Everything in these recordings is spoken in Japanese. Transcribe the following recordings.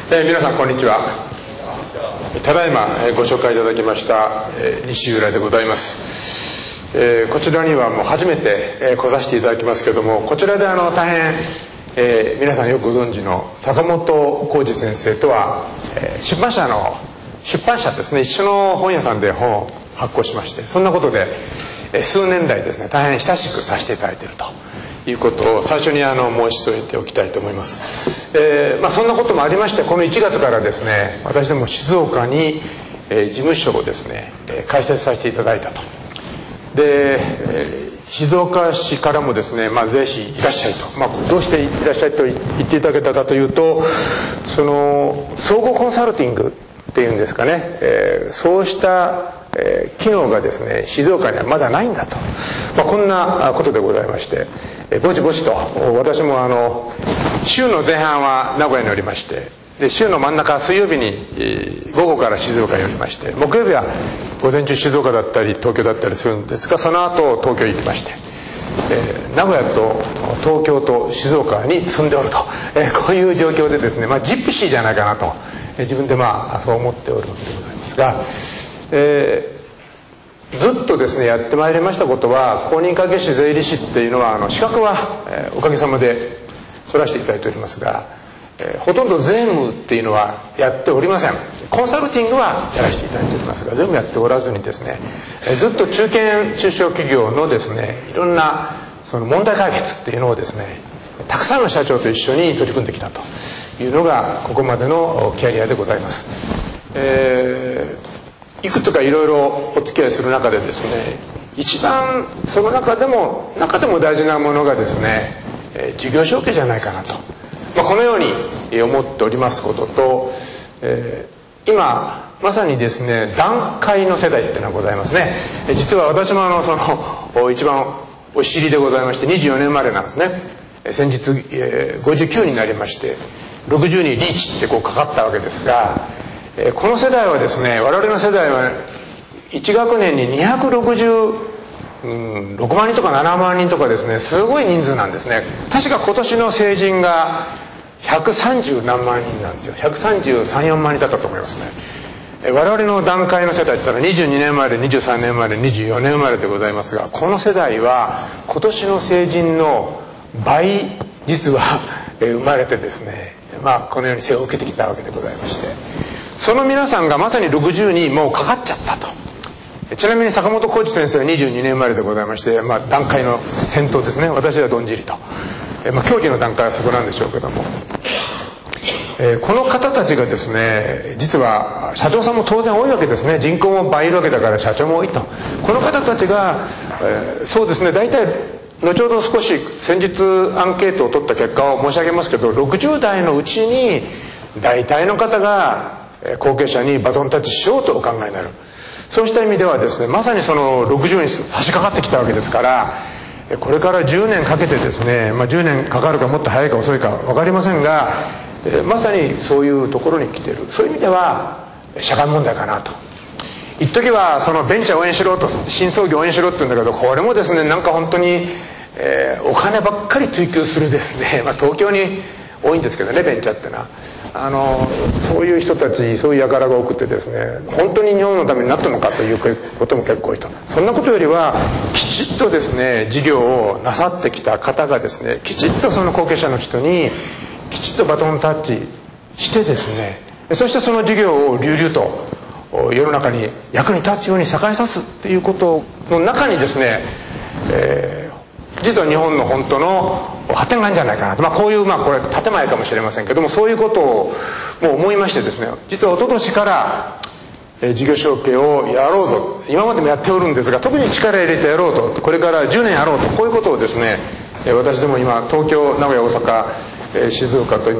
皆さんこんにちは。ただいまご紹介いただきました西浦でございます。こちらにはもう初めて来させていただきますけども、こちらで大変皆さんよくご存知の坂本浩二先生とは出版社ですね、一緒の本屋さんで本を発行しまして、そんなことで数年来ですね大変親しくさせていただいているということを最初に申し添えておきたいと思います。そんなこともありまして、この1月からですね、私ども静岡に事務所をですね開設させていただいたと。で、静岡市からもですね、ぜひいらっしゃいと、どうしていらっしゃいと言っていただけたかというと、その総合コンサルティングっていうんですかね、そうした機能がですね静岡にはまだないんだと、こんなことでございまして、ぼちぼちと私も週の前半は名古屋におりまして、で週の真ん中水曜日に午後から静岡におりまして、木曜日は午前中静岡だったり東京だったりするんですが、その後東京に行きまして、名古屋と東京と静岡に住んでおると、こういう状況でですね、ジプシーじゃないかなと自分でそう思っておるわけでございますが、ずっとですねやってまいりましたことは、公認会計士税理士っていうのは資格はおかげさまで取らせていただいておりますが、ほとんど税務っていうのはやっておりません。コンサルティングはやらせていただいておりますが、全部やっておらずにですね、ずっと中堅中小企業のですねいろんなその問題解決っていうのをですねたくさんの社長と一緒に取り組んできたというのがここまでのキャリアでございます。いくつかいろいろお付き合いする中でですね、一番その中でも大事なものがですね事業承継じゃないかなと、このように思っておりますことと、今まさにですね団塊の世代っていうのがございますね。実は私もその一番お知りでございまして、24年生まれなんですね。先日59になりまして、60にリーチってかかったわけですが、この世代はですね、我々の世代は1学年に266万人とか7万人とかですね、すごい人数なんですね。確か今年の成人が130何万人なんですよ。133、4万人だったと思いますね。我々の団塊の世代って言ったら22年生まれ、23年生まれ、24年生まれでございますが、この世代は今年の成人の倍実は生まれてですね、このように生を受けてきたわけでございまして、その皆さんがまさに60にもうかかっちゃったと。ちなみに坂本浩二先生は22年生まれでございまして、団塊の先頭ですね。私はどんじりと、競技の段階はそこなんでしょうけども、この方たちがですね、実は社長さんも当然多いわけですね。人口も倍いるわけだから社長も多いと。この方たちが、そうですね、大体後ほど少し先日アンケートを取った結果を申し上げますけど、60代のうちに大体の方が後継者にバトンタッチしようとお考えになる。そうした意味ではですね、まさにその60に差し掛かってきたわけですから、これから10年かけてですね、10年かかるかもっと早いか遅いか分かりませんが、まさにそういうところに来ている。そういう意味では社会問題かなと。一時はそのベンチャー応援しろと、新創業応援しろって言うんだけど、これもですね本当に、お金ばっかり追求するですね、東京に多いんですけどね、ベンチャーってのはそういう人たち、そういう輩が多くてですね、本当に日本のためになったのかということも結構多いと。そんなことよりはきちっとですね事業をなさってきた方がですね、きちっとその後継者の人にきちっとバトンタッチしてですね、そしてその事業を隆々と世の中に役に立つように栄えさすっていうことの中にですね、実は日本の本当の発展があるんじゃないかなと、こういうこれ建前かもしれませんけども、そういうことをもう思いましてですね、実は一昨年から事業承継をやろうぞ、今までもやっておるんですが、特に力入れてやろうと、これから10年やろうと、こういうことをですね、私ども今東京、名古屋、大阪、静岡と今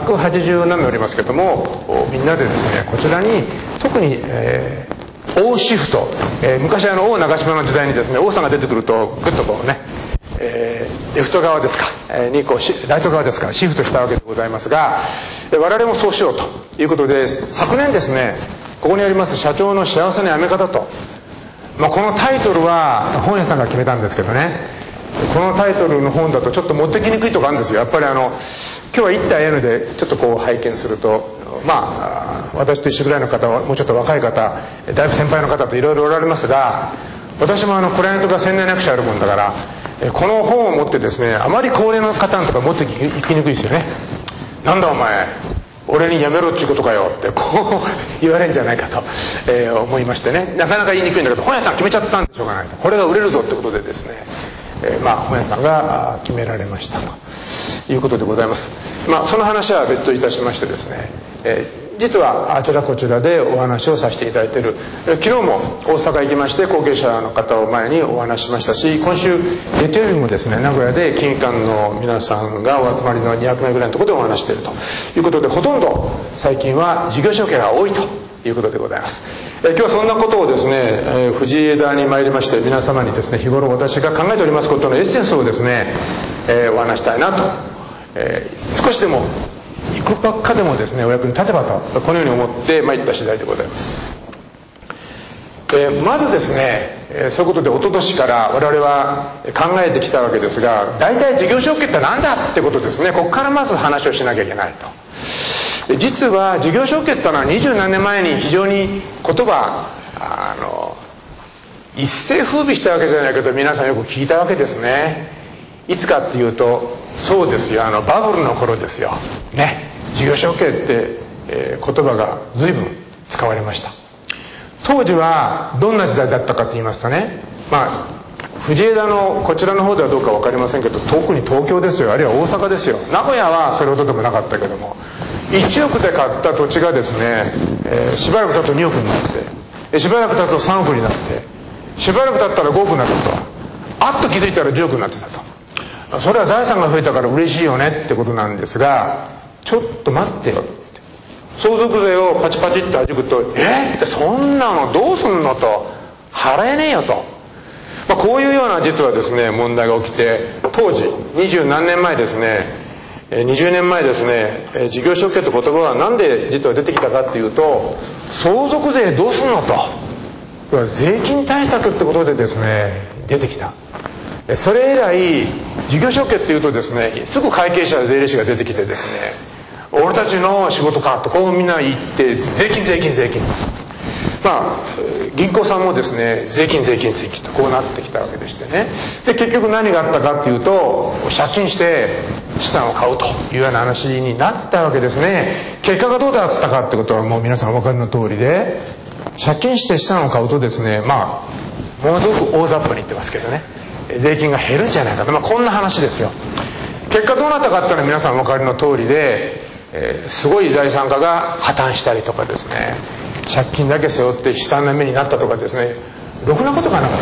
180何名おりますけども、みんなでですねこちらに特に、王シフト、昔王長島の時代にですね、王さんが出てくるとグッとレフト側ですか、にライト側ですか、シフトしたわけでございますが、我々もそうしようということで、昨年ですね、ここにあります社長の幸せな辞め方と、このタイトルは本屋さんが決めたんですけどね、このタイトルの本だとちょっと持ってきにくいとこあるんですよ。やっぱり今日は1対 N でちょっと拝見すると私と一緒ぐらいの方はもうちょっと若い方、だいぶ先輩の方といろいろおられますが、私もクライアントが1200社あるもんだから、この本を持ってですね、あまり高齢の方とか持っていきにくいですよね。なんだお前、俺にやめろっていうことかよってこう言われるんじゃないかと、思いましてね、なかなか言いにくいんだけど、本屋さん決めちゃったんでしょうがないと、これが売れるぞってことでですね、本屋さんが決められましたということでございます。その話は別といたしましてですね、実はあちらこちらでお話をさせていただいている。昨日も大阪行きまして後継者の方を前にお話ししましたし、今週月曜日もですね、名古屋で金管の皆さんがお集まりの200名ぐらいのところでお話しているということで、ほとんど最近は事業承継が多いということでございます。今日はそんなことをですね、藤枝に参りまして、皆様にですね、日頃私が考えておりますことのエッセンスをですね、お話したいなと、少しでもいくばっかでもですねお役に立てばと、このように思って参った次第でございます。まずですね、そういうことで一昨年から我々は考えてきたわけですが、大体事業承継って何だってことですね。ここからまず話をしなきゃいけないと。実は事業承継ってのは20何年前に非常に言葉一世風靡したわけじゃないけど、皆さんよく聞いたわけですね。いつかっていうと、そうですよ、バブルの頃ですよね。事業承継って、言葉が随分使われました。当時はどんな時代だったかと言いますとね、藤枝のこちらの方ではどうか分かりませんけど、特に東京ですよ、あるいは大阪ですよ。名古屋はそれほどでもなかったけども、1億で買った土地がですね、しばらく経つと2億になって、しばらく経つと3億になって、しばらく経ったら5億になったと、あっと気づいたら10億になってたと。それは財産が増えたから嬉しいよねってことなんですが、ちょっと待ってよって、相続税をパチパチって弾くと、ってそんなのどうすんのと、払えねえよと、こういうような実はですね問題が起きて、当時20何年前ですね、20年前ですね、事業承継って言葉は何で実は出てきたかっていうと、相続税どうすんのと、税金対策ってことでですね出てきた。それ以来事業承継っていうとですね、すぐ会計者税理士が出てきてですね、俺たちの仕事かとこうみんな言って、税金税金税金、銀行さんもですね税金税金税金とこうなってきたわけでしてね。で結局何があったかっていうと、借金して資産を買うというような話になったわけですね。結果がどうだったかってことはもう皆さんお分かりの通りで、借金して資産を買うとですね、ものすごく大雑把に言ってますけどね、税金が減るんじゃないかと、こんな話ですよ。結果どうなったかっていうのは皆さんお分かりの通りで、すごい財産家が破綻したりとかですね、借金だけ背負って悲惨な目になったとかですね、ろくなことがなかった。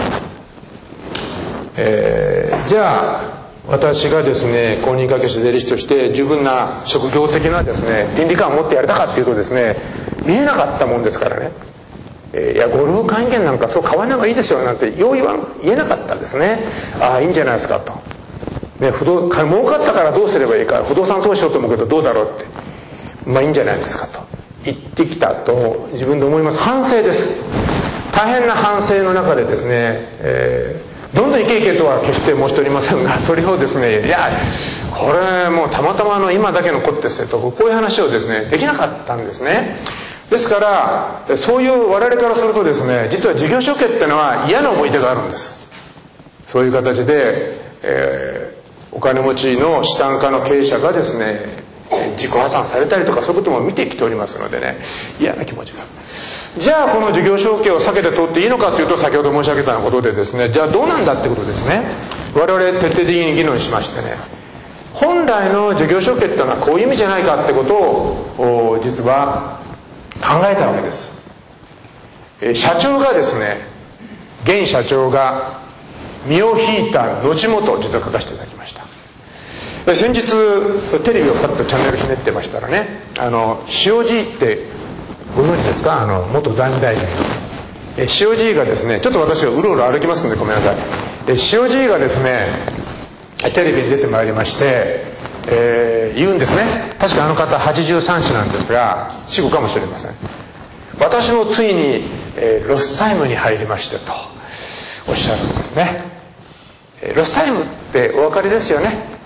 じゃあ私がですね公認会計士税理士として十分な職業的なですね倫理観を持ってやれたかっていうとですね、見えなかったもんですからね、いやゴルフ会員なんかそう買わない方がいいですよなんて言えなかったんですね。いいんじゃないですかと、儲かったからどうすればいいか、不動産投資しようと思うけどどうだろうって、いいんじゃないですかと言ってきたと自分で思います。反省です。大変な反省の中でですね、どんどんいけいけとは決して申しておりませんが、それをですね、いやこれもうたまたま今だけのことですねと、こういう話をですねできなかったんですね。ですからそういう我々からするとですね、実は事業承継ってのは嫌な思い出があるんです。そういう形で、お金持ちの資産家の経営者がですね自己破産されたりとか、そういうことも見てきておりますのでね、嫌な気持ちがある。じゃあこの事業承継を避けて通っていいのかというと、先ほど申し上げたようなことでですね、じゃあどうなんだってことですね。我々徹底的に議論しましてね、本来の事業承継ってのはこういう意味じゃないかってことを実は考えたわけです。社長がですね、現社長が身を引いた後もと実は書かせていただきました。先日テレビをパッとチャンネルひねってましたらね、塩爺ってご存知ですか、元財務大臣。塩爺がですね、ちょっと私はうろうろ歩きますのでごめんなさい。塩爺がですねテレビに出てまいりまして、言うんですね。確かあの方83歳なんですが、死後かもしれません。私もついに、ロスタイムに入りましてとおっしゃるんですね。ロスタイムってお分かりですよね。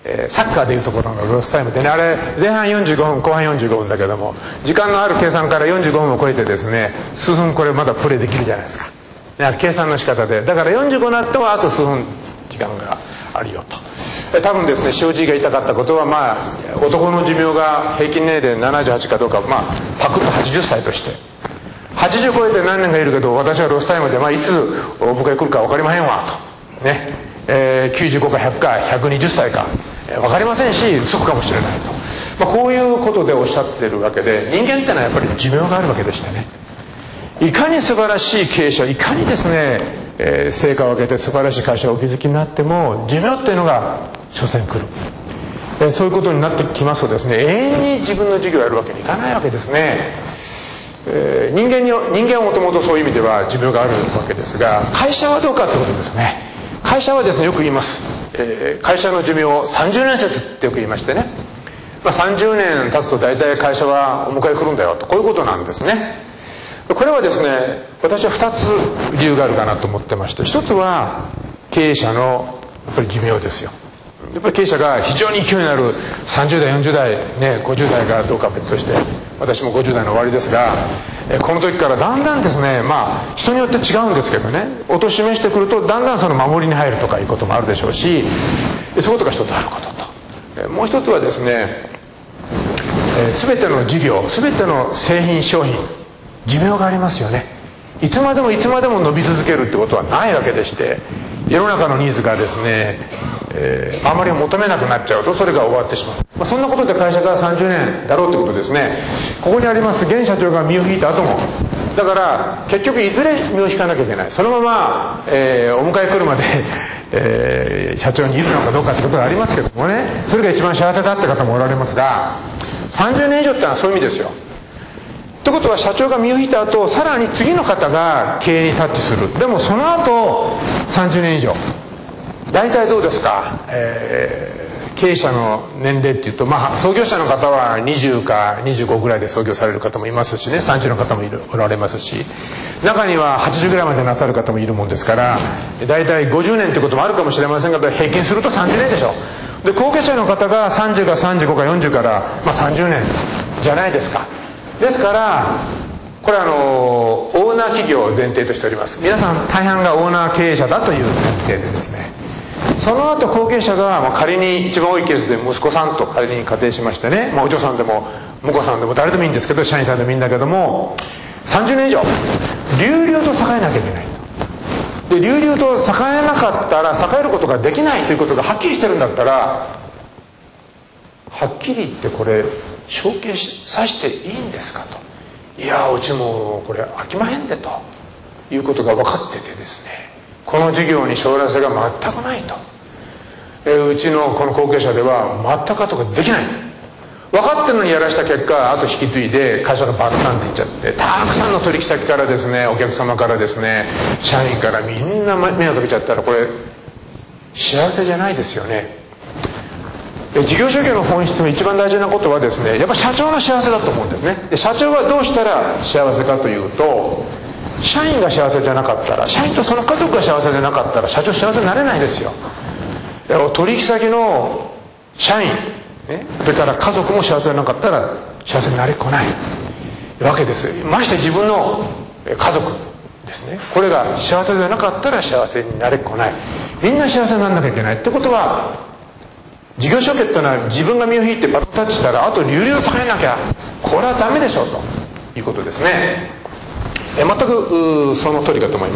サッカーでいうところのロスタイムでね、あれ前半45分後半45分だけども、時間のある計算から45分を超えてですね、数分これまだプレーできるじゃないですか。計算の仕方で、だから45になってもあと数分時間があるよと。多分ですね、塩尻が言いたかったことは、男の寿命が平均年齢78かどうか、パクッと80歳として、80超えて何年がいるけど、私はロスタイムで、いつお迎え来るか分かりまへんわとね、95か100か120歳か分かりませんし、つくかもしれないと、こういうことでおっしゃってるわけで、人間ってのはやっぱり寿命があるわけでしてね、いかに素晴らしい経営者、いかにですね、成果を上げて素晴らしい会社をお築きになっても、寿命っていうのが所詮来る、そういうことになってきますとですね、永遠に自分の事業をやるわけにいかないわけですね。人間はもともとそういう意味では寿命があるわけですが、会社はどうかってことですね。会社はですね、よく言います、会社の寿命を30年説ってよく言いましてね、30年経つと大体会社はお迎え来るんだよと、こういうことなんですね。これはですね、私は2つ理由があるかなと思ってまして、一つは経営者のやっぱり寿命ですよ。やっぱり経営者が非常に勢いのある30代40代、50代がどうか別として、私も50代の終わりですが、この時からだんだんですね、人によって違うんですけどね、お年めしてくるとだんだんその守りに入るとかいうこともあるでしょうし、そういうことが一つあることと、もう一つはですね、全ての事業、全ての製品商品、寿命がありますよね。いつまでもいつまでも伸び続けるってことはないわけでして、世の中のニーズがですね、あまり求めなくなっちゃうとそれが終わってしまう、そんなことで会社が30年だろうってことですね。ここにあります現社長が身を引いた後も、だから結局いずれ身を引かなきゃいけない、そのまま、お迎え来るまで、社長にいるのかどうかってことがありますけどもね、それが一番幸せだって方もおられますが、30年以上ってのはそういう意味ですよ。ということは社長が身を引いた後、さらに次の方が経営にタッチする。でもその後30年以上、大体どうですか、経営者の年齢っていうと、創業者の方は20か25ぐらいで創業される方もいますしね、30の方もおられますし、中には80ぐらいまでなさる方もいるもんですから、大体50年ってこともあるかもしれませんが、平均すると30年でしょ。で後継者の方が30か35か40から、30年じゃないですか。ですからこれはオーナー企業を前提としております。皆さん大半がオーナー経営者だという前提でですね、その後後継者が、仮に一番多いケースで息子さんと仮に仮定しましてね、お嬢さんでも婿さんでも誰でもいいんですけど、社員さんでもいいんだけども、30年以上隆々と栄えなきゃいけないと。で隆々と栄えなかったら栄えることができないということがはっきりしてるんだったら、はっきり言ってこれ承継さしていいんですかと。いやうちもこれ飽きまへんでということが分かっててですね、この事業に将来性が全くないと、うちのこの後継者では全く後ができない、分かってるのにやらした結果、あと引き継いで会社がバッタンっていっちゃって、たくさんの取引先からですね、お客様からですね、社員からみんな迷惑かけちゃったら、これ幸せじゃないですよね。事業承継の本質の一番大事なことはですね、やっぱ社長の幸せだと思うんですね。で社長はどうしたら幸せかというと、社員が幸せじゃなかったら、社員とその家族が幸せでなかったら社長幸せになれないですよ。取引先の社員、それから家族も幸せでなかったら幸せになれっこないわけです。まして自分の家族ですね、これが幸せでなかったら幸せになれっこない。みんな幸せにならなきゃいけないってことは、事業承継っていうのは自分が身を引いてバッとタッチしたらあと隆々と栄えなきゃこれはダメでしょうということですね。全くその通りかと思います。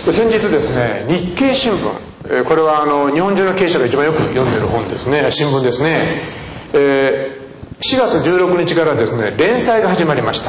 先日ですね、日経新聞、これは日本中の経営者が一番よく読んでる本ですね、新聞ですね、4月16日からですね、連載が始まりました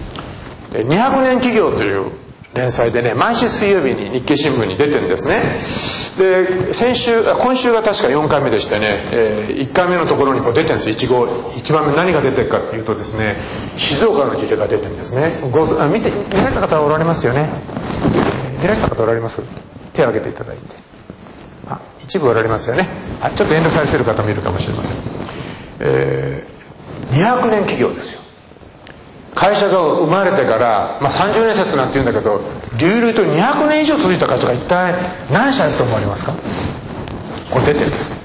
。200年企業という連載でね、毎週水曜日に日経新聞に出てるんですね。で今週が確か4回目でしてね、1回目のところにこう出てるんです。1番目何が出てるかというとですね、静岡の事例が出てるんですね。見られた方はおられますよね。見られた方おられます？手を挙げていただいて。一部おられますよね。ちょっと遠慮されてる方もいるかもしれません。200年企業ですよ。会社が生まれてから、30年説なんて言うんだけど、隆々と200年以上続いた会社が一体何社だと思われますか？これ出てるんです。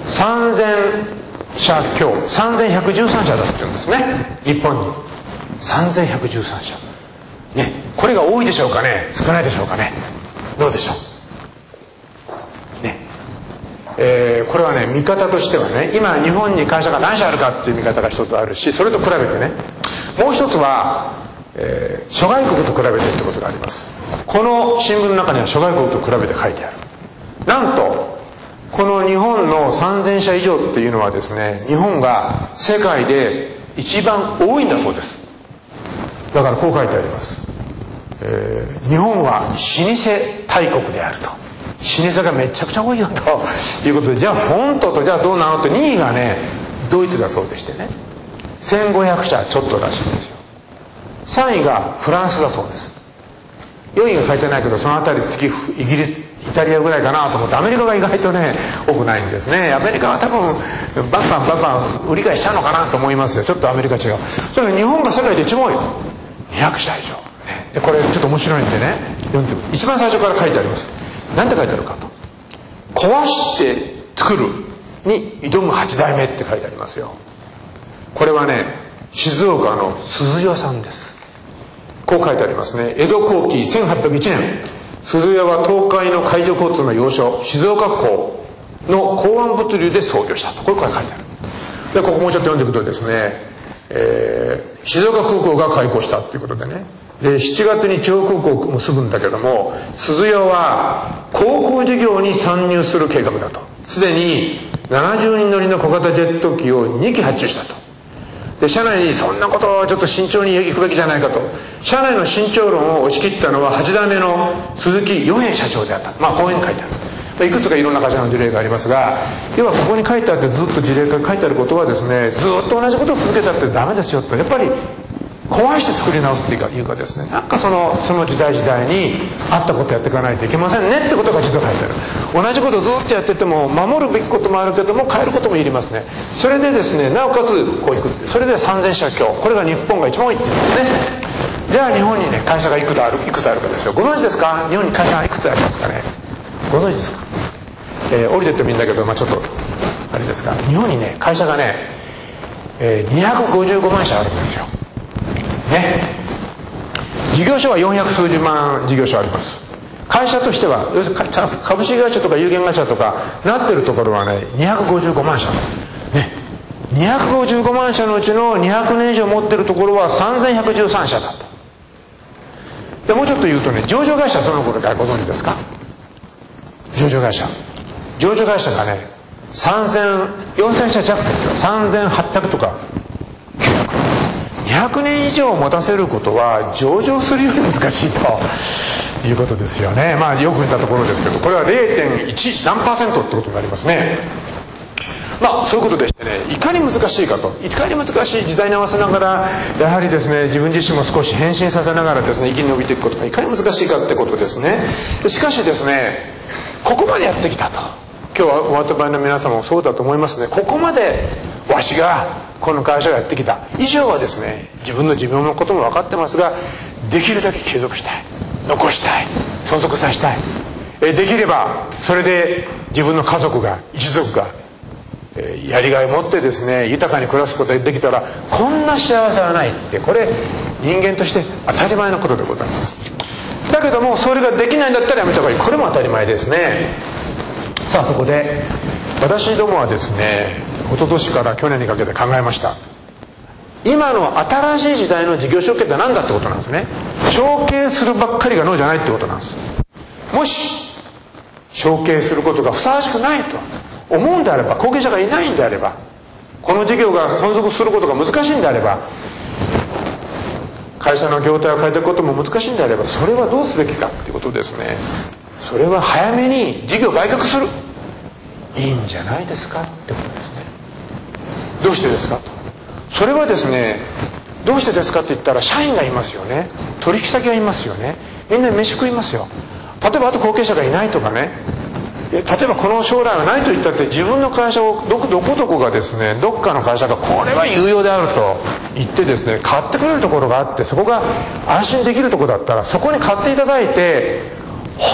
3000社強、3113社だって言うんですね、日本に。3113社ね。これが多いでしょうかね、少ないでしょうかね、どうでしょうね。これはね、見方としてはね、今日本に会社が何社あるかっていう見方が一つあるし、それと比べてね、もう一つは、諸外国と比べてってことがあります。この新聞の中には諸外国と比べて書いてある。なんとこの日本の3000社以上っていうのはですね、日本が世界で一番多いんだそうです。だからこう書いてあります。日本は老舗大国であると。老舗がめちゃくちゃ多いよということで、じゃあ本当とじゃあどうなのって、2位がねドイツだそうでしてね、1500社ちょっとらしいんですよ。3位がフランスだそうです。4位が書いてないけど、そのあたり次イギリス、イタリアぐらいかなと思って、アメリカが意外とね多くないんですね。アメリカは多分バンバン売り買いしちゃうのかなと思いますよ。ちょっとアメリカ違う。それから日本が世界で一番多い200社以上、ね、でこれちょっと面白いんでね読んで、一番最初から書いてあります。何て書いてあるかと、壊して作るに挑む8代目って書いてありますよ。これはね静岡の鈴屋さんです。こう書いてありますね。江戸後期1801年、鈴屋は東海の海上交通の要所静岡港の港湾物流で創業したと、こういう書いてある。でここもうちょっと読んでいくとですね、静岡空港が開港したということでね、で7月に地方空港を結ぶんだけども、鈴屋は航空事業に参入する計画だと。すでに70人乗りの小型ジェット機を2機発注したと。で社内にそんなことをちょっと慎重に行くべきじゃないかと、社内の慎重論を押し切ったのは8代目の鈴木与平社長であった。まあこういうふうに書いてある。いくつかいろんな会社の事例がありますが、要はここに書いてあって、ずっと事例が書いてあることはですね、ずっと同じことを続けたってダメですよと。やっぱり壊して作り直すっていうかですね、なんかその時代に合ったことやっていかないといけませんねってことが実は書いてある。同じことをずっとやってても守るべきこともあるけども変えることもいりますね。それでですね、なおかつこういく。それで3000社強、これが日本が一番多いって言うんですね。じゃあ日本にね会社がいくつあるかですよ。ご存知ですか？日本に会社がいくつありますかね。ご存知ですか？降りてってもいいんだけど、ちょっとあれですが、日本にね会社がね、255万社あるんですよね。事業所は400数十万事業所あります。会社としては要するに株式会社とか有限会社とかなってるところはね255万社ね。255万社のうちの200年以上持ってるところは3113社だと。でもうちょっと言うとね、上場会社どの頃かご存知ですか？上場会社がね4000社弱ですよ。3800とか200年以上持たせることは上場するより難しいということですよね。よく似たところですけど、これは 0.1 何%ってことになりますね。そういうことでしてね、いかに難しいかと、いかに難しい時代に合わせながらやはりですね、自分自身も少し変身させながらですね、生き延びていくことがいかに難しいかってことですね。しかしですね、ここまでやってきたと。今日はお後輩の皆様もそうだと思いますね。ここまでわしがこの会社をやってきた以上はですね、自分の寿命のことも分かってますが、できるだけ継続したい、残したい、存続させたい。できればそれで自分の家族が、一族がやりがいを持ってですね、豊かに暮らすことができたら、こんな幸せはないって、これ人間として当たり前のことでございます。だけどもそれができないんだったらやめた方がいい。これも当たり前ですね。さあそこで私どもはですね、一昨年から去年にかけて考えました。今の新しい時代の事業承継って何だってことなんですね。承継するばっかりが脳じゃないってことなんです。もし承継することがふさわしくないと思うんであれば、後継者がいないんであれば、この事業が存続することが難しいんであれば、会社の業態を変えていくことも難しいんであれば、それはどうすべきかっていうことですね。それは早めに事業を売却する、いいんじゃないですかってことですね。どうしてですかと。それはですね、どうしてですかって言ったら、社員がいますよね、取引先がいますよね、みんな飯食いますよ。例えばあと後継者がいないとかね、例えばこの将来はないと言ったって自分の会社をどこがですね、どっかの会社がこれは有用であると言ってですね、買ってくれるところがあって、そこが安心できるところだったら、そこに買っていただいてほっ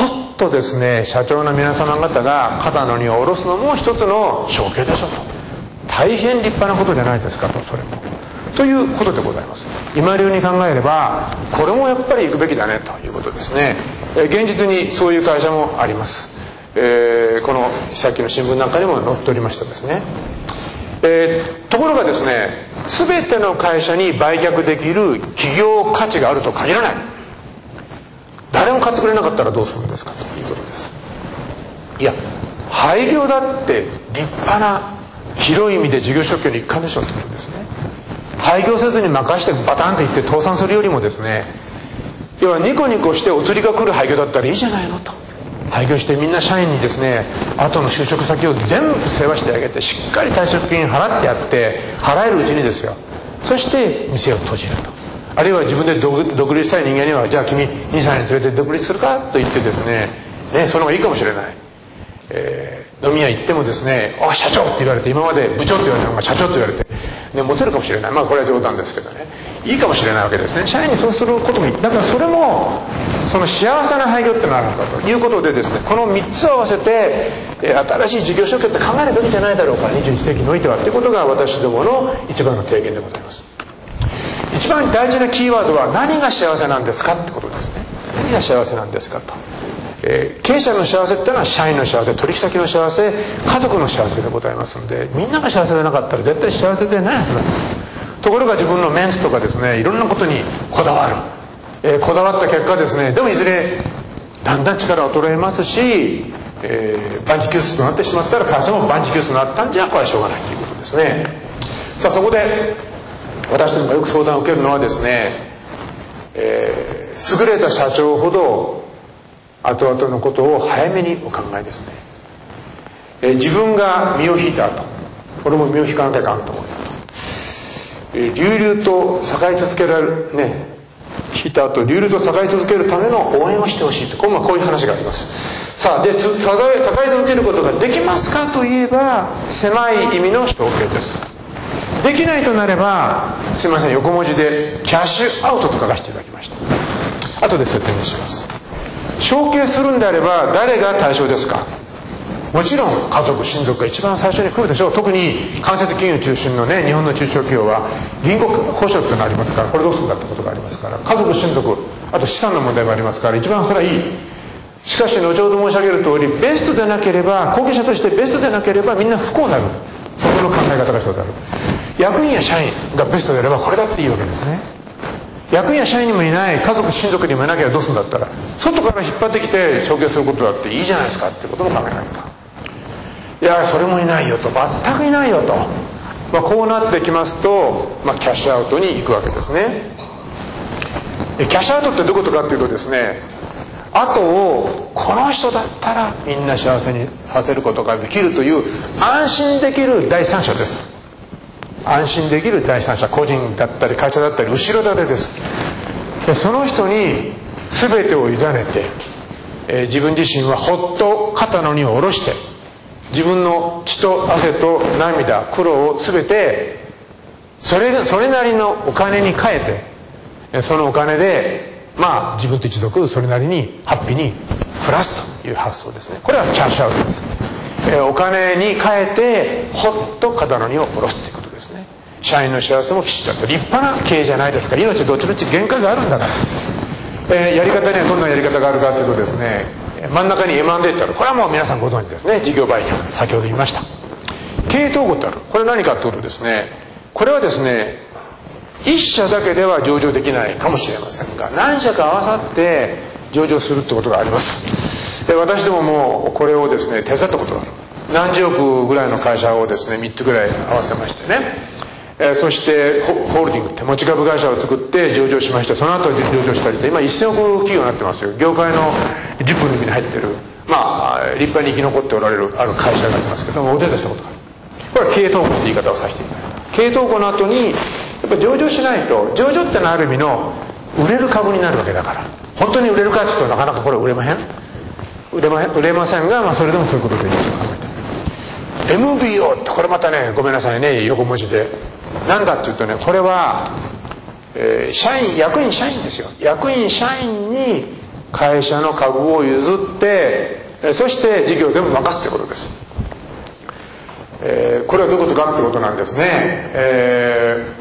とですね、社長の皆様方が肩の荷を下ろすのも一つの承継でしょと。大変立派なことじゃないですかと、それもということでございます。今流に考えればこれもやっぱり行くべきだねということですね。現実にそういう会社もあります。このさっきの新聞なんかにも載っておりましたですね。ところがですね、全ての会社に売却できる企業価値があると限らない。誰も買ってくれなかったらどうするんですかということです。いや、廃業だって立派な広い意味で事業承継の一環でしょということですね。廃業せずに任してバタンといって倒産するよりもですね、要はニコニコしてお釣りが来る廃業だったらいいじゃないのと。廃業してみんな社員にですね、後の就職先を全部世話してあげて、しっかり退職金払ってやって、払えるうちにですよ、そして店を閉じると。あるいは自分で独立したい人間には、じゃあ君2歳に連れて独立するかと言ってですね、その方がいいかもしれない。飲み屋行ってもですね、あ、社長って言われて、今まで部長って言われたのが社長って言われて、モテるかもしれない。まあこれは冗談ですけどね、いいかもしれないわけですね。社員にそうすることもいい。だからそれもその幸せな廃業っていうのがあるはずだということでですね、この3つを合わせて新しい事業承継って考えるべきじゃないだろうか、21世紀においてはということが私どもの一番の提言でございます。一番大事なキーワードは何が幸せなんですかってことですね。何が幸せなんですかと。経営者の幸せっていうのは社員の幸せ、取引先の幸せ、家族の幸せでございますので、みんなが幸せでなかったら絶対幸せでないはずだ。ところが自分のメンツとかですね、いろんなことにこだわる、こだわった結果ですね、でもいずれだんだん力衰えますし、万事休すとなってしまったら会社も万事休すになったんじゃこれはしょうがないということですね。さあそこで私どもがよく相談を受けるのはですね、優れた社長ほど後々のことを早めにお考えですね。自分が身を引いた後、これも身を引かなきゃいかんと思うと、隆々と栄え続けられるね、引いた後隆々と栄え続けるための応援をしてほしいと、こういう話があります。さあで栄え続けることができますかといえば、狭い意味の承継です。できないとなれば、すいません、横文字でキャッシュアウトと書かせていただきました。後で説明します。承継するんであれば誰が対象ですか。もちろん家族親族が一番最初に来るでしょう。特に間接金融中心のね、日本の中小企業は銀行保証っていうのがありますから、これどうするんだってことがありますから、家族親族、あと資産の問題もありますから、一番それはいい。しかし後ほど申し上げる通り、ベストでなければ、後継者としてベストでなければみんな不幸になる。そこの考え方が必要である。役員や社員がベストであればこれだっていいわけですね。役員や社員にもいない、家族親族にもいなきゃどうするんだったら、外から引っ張ってきて承継することだっていいじゃないですかってことも考えないと。いやそれもいないよと、全くいないよと、こうなってきますと、キャッシュアウトに行くわけですね。キャッシュアウトってどういうことかっていうとですね、後をこの人だったらみんな幸せにさせることができるという安心できる第三者です。安心できる第三者、個人だったり会社だったり後ろ盾です。でその人に全てを委ねて、自分自身はほっと肩の荷を下ろして、自分の血と汗と涙苦労を全てそれなりのお金に変えて、そのお金で自分と一族それなりにハッピーに暮らすという発想ですね。これはキャッシュアウトです。お金に変えてほっと肩の荷を下ろすということですね。社員の幸せもきちっと、立派な経営じゃないですか。命どっちみち限界があるんだから、やり方にはどんなやり方があるかというとですね、真ん中に M&A ってある。これはもう皆さんご存知ですね。事業売却、先ほど言いました。経営統合ってある。これ何かというとですね、これはですね、一社だけでは上場できないかもしれませんが、何社か合わさって上場するってことがあります。私どももこれをですね手伝ったことがある。何十億ぐらいの会社をですね3つぐらい合わせましてね、そしてホールディングって持ち株会社を作って上場しまして、その後上場したりで今1000億企業になってますよ。業界のリップの海に入ってる、立派に生き残っておられるある会社がありますけども、お手伝いしたことがある。これは経営統合って言い方をさせていただいた。経営統合の後にやっぱ上場しないと、上場ってのはある意味の売れる株になるわけだから、本当に売れるかっていうとなかなかこれ売れませんが、それでもそういうことでいいと考えた。 MBO ってこれまたね、ごめんなさいね、横文字でなんだっていうとね、これは、役員社員ですよ。役員社員に会社の株を譲って、そして事業を全部任すということです。これはどういうことかってことなんですね。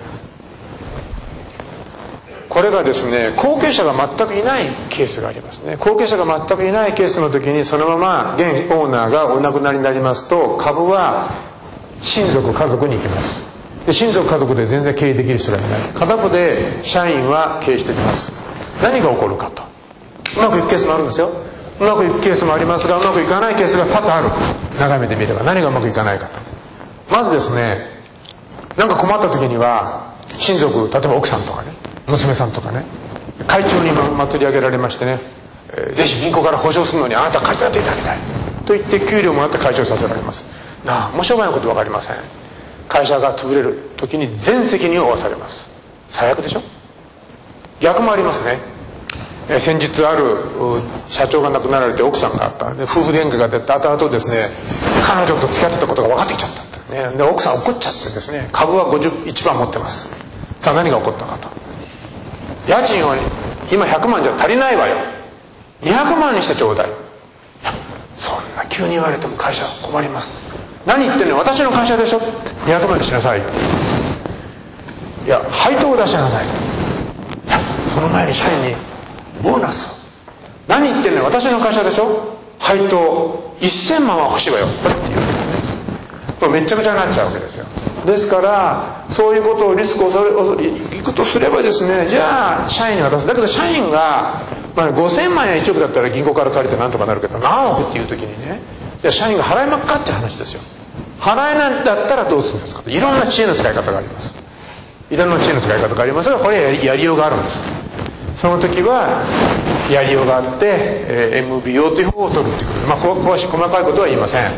これがですね、後継者が全くいないケースがありますね。後継者が全くいないケースの時に、そのまま現オーナーがお亡くなりになりますと、株は親族家族に行きます。で、親族家族で全然経営できる人がいない。片方で社員は経営してきます。何が起こるかと。うまくいくケースもあるんですよ。うまくいくケースもありますが、うまくいかないケースが多々ある。長い目で見れば何がうまくいかないかと。まずですね、なんか困った時には親族、例えば奥さんとかね、娘さんとかね、会長に祭り上げられましてね、ぜひ銀行から保証するのにあなた会長やっていただきたいと言って給料もらって会長させられます。もうしょうがないこと分かりません。会社が潰れる時に全責任を負わされます。最悪でしょ。逆もありますね。先日ある社長が亡くなられて奥さんがあった。で、夫婦喧嘩が出て後々ですね、彼女と付き合ってたことが分かってきちゃったってね。で、奥さん怒っちゃってですね、株は51番持ってます。さあ何が起こったかと。家賃は今100万じゃ足りないわよ。200万にしてちょうだい。いや、そんな急に言われても会社困ります。何言ってんの、私の会社でしょ。200万にしなさい。いや、配当を出しなさい。いや、その前に社員にボーナス。何言ってんの、私の会社でしょ。配当1000万は欲しいわよって言うんですね。これめっちゃくちゃになっちゃうわけですよ。ですからそういうことをリスクをいくとすればですね、じゃあ社員に渡す。だけど社員が、5000万や1億だったら銀行から借りてなんとかなるけど、何億っていう時にね、じゃあ社員が払いまっかって話ですよ。払えないんだったらどうするんですか。いろんな知恵の使い方があります。いろんな知恵の使い方がありますが、これやりようがあるんです。その時はやりようがあって、MBO という方を取るっていうことで、詳しい細かいことは言いません。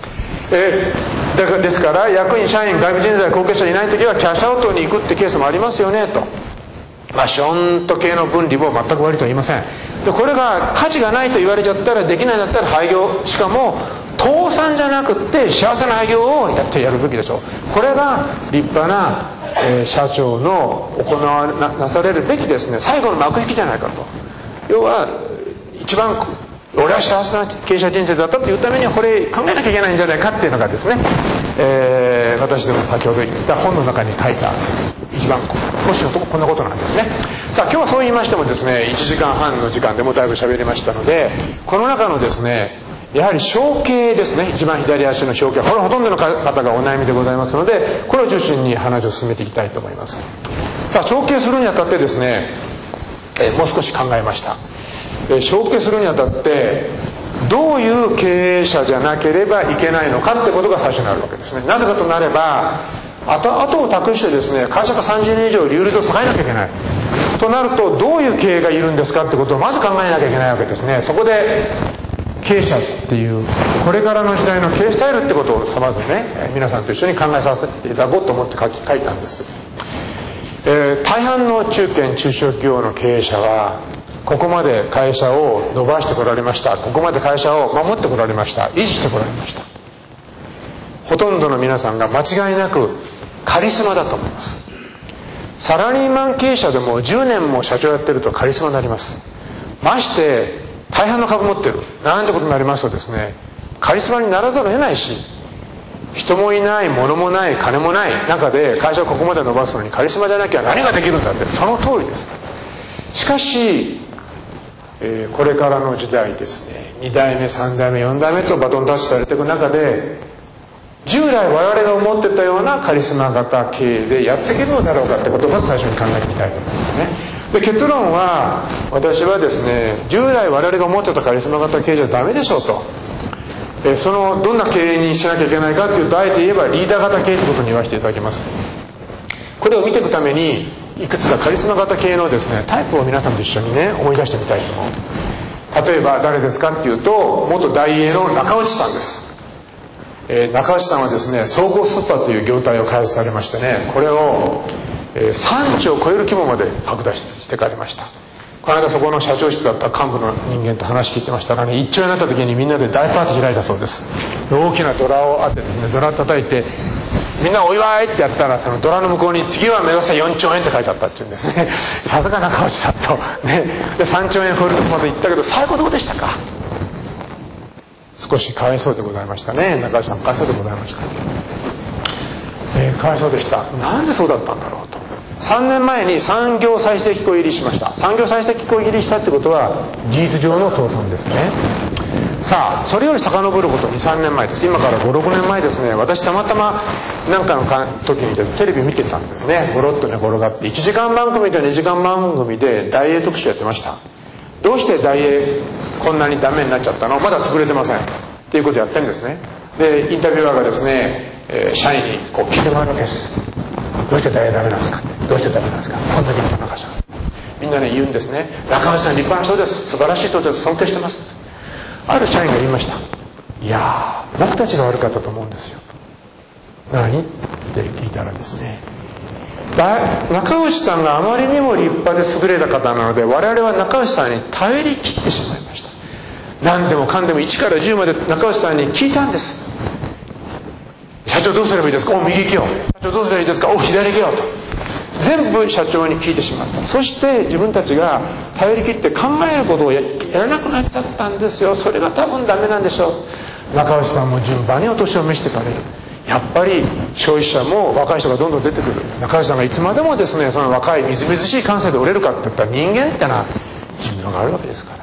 ですから役員、社員、外部人材、後継者いない時はキャッシュアウトに行くってケースもありますよねと。資本と経営の分離も全く悪いとは言いません。で、これが価値がないと言われちゃったら、できないんだったら廃業、しかも倒産じゃなくって幸せな廃業をやるべきでしょう。これが立派な、社長のなされるべきですね、最後の幕引きじゃないかと。要は一番俺は幸せな経営者人生だったというためにはこれ考えなきゃいけないんじゃないかっていうのがですね、私ども先ほど言った本の中に書いた一番もしのとここんなことなんですね。さあ今日はそう言いましてもですね、1時間半の時間でもだいぶ喋りましたので、この中のですね、やはり承継ですね、一番左足の承継、これほとんどの方がお悩みでございますので、これを中心に話を進めていきたいと思います。さあ承継するにあたってですね、もう少し考えました。承継するにあたってどういう経営者じゃなければいけないのかってことが最初になるわけですね。なぜかとなれば、後を託してですね、会社が30年以上利潤率を下げなきゃいけないとなると、どういう経営がいるんですかってことをまず考えなきゃいけないわけですね。そこで経営者っていうこれからの時代の経営スタイルってことをまずね、皆さんと一緒に考えさせていただこうと思って書いたんです。大半の中堅中小企業の経営者はここまで会社を伸ばしてこられました。ここまで会社を守ってこられました。維持してこられました。ほとんどの皆さんが間違いなくカリスマだと思います。サラリーマン経営者でも10年も社長やってるとカリスマになります。まして大半の株持ってるなんてことになりますとですね、カリスマにならざるを得ないし、人もいない、物もない、金もない中で会社をここまで伸ばすのにカリスマじゃなきゃ何ができるんだって、その通りです。しかしこれからの時代ですね、2代目3代目4代目とバトンタッチされていく中で、従来我々が思ってたようなカリスマ型経営でやっていけるのだろうかってことをまず最初に考えてみたいと思いますね。で、結論は私はですね、従来我々が思ってたカリスマ型経営じゃダメでしょうと。どんな経営にしなきゃいけないかっていうと、あえて言えばリーダー型経営ということに言わせていただきます。これを見ていくためにいくつかカリスマ型経営のですねタイプを皆さんと一緒にね思い出してみたいと思う。例えば誰ですかっていうと、元ダイエーの中内さんです。中内さんはですね、総合スーパーという業態を開発されましてね、これを3兆を超える規模まで拡大してかれました。この間そこの社長室だった幹部の人間と話聞いてましたらね、1兆円になった時にみんなで大パーティー開いたそうです。大きなドラをあってですね、ドラ叩いてみんなお祝いってやったら、そのドラの向こうに次は目指せ4兆円って書いてあったっていうんですね。さすが中内さんと、ね、で3兆円超えるとこまで行ったけど、最後どうでしたか。少しかわいそうでございましたね。中内さんかわいそうでございました。かわいそうでした。なんでそうだったんだろうと。3年前に産業再生機構入りしました。産業再生機構入りしたってことは事実上の倒産ですね。さあ、それより遡ること2、3年前です。今から5、6年前ですね。私たまたま何かの時にテレビ見てたんですね。ゴロッとね転がって1時間番組と2時間番組で大英特集やってました。どうして大英こんなにダメになっちゃったの、まだ潰れてませんっていうことをやってるんですね。でインタビュアーがですね、社員にこう聞いてもらうわけです。どうして大英ダメなんですか、どうしてダメなんですか、こんな立派な会社。みんなね言うんですね。中内さん立派な人です、素晴らしい人です、尊敬してます。ある社員が言いました。いやー、僕たちが悪かったと思うんですよ。何って聞いたらですね、中内さんがあまりにも立派で優れた方なので、我々は中内さんに頼り切ってしまいました。何でもかんでも1から10まで中内さんに聞いたんです。社長どうすればいいですか、お右行けよ。社長どうすればいいですか、お左行けよと。全部社長に聞いてしまった。そして自分たちが頼り切って考えることを やらなくなっちゃったんですよ。それが多分ダメなんでしょう。中内さんも順番にお年を召してからやっぱり消費者も若い人がどんどん出てくる。中内さんがいつまでもですね、その若いみずみずしい感性で売れるかって言ったら、人間ってのは寿命があるわけですから、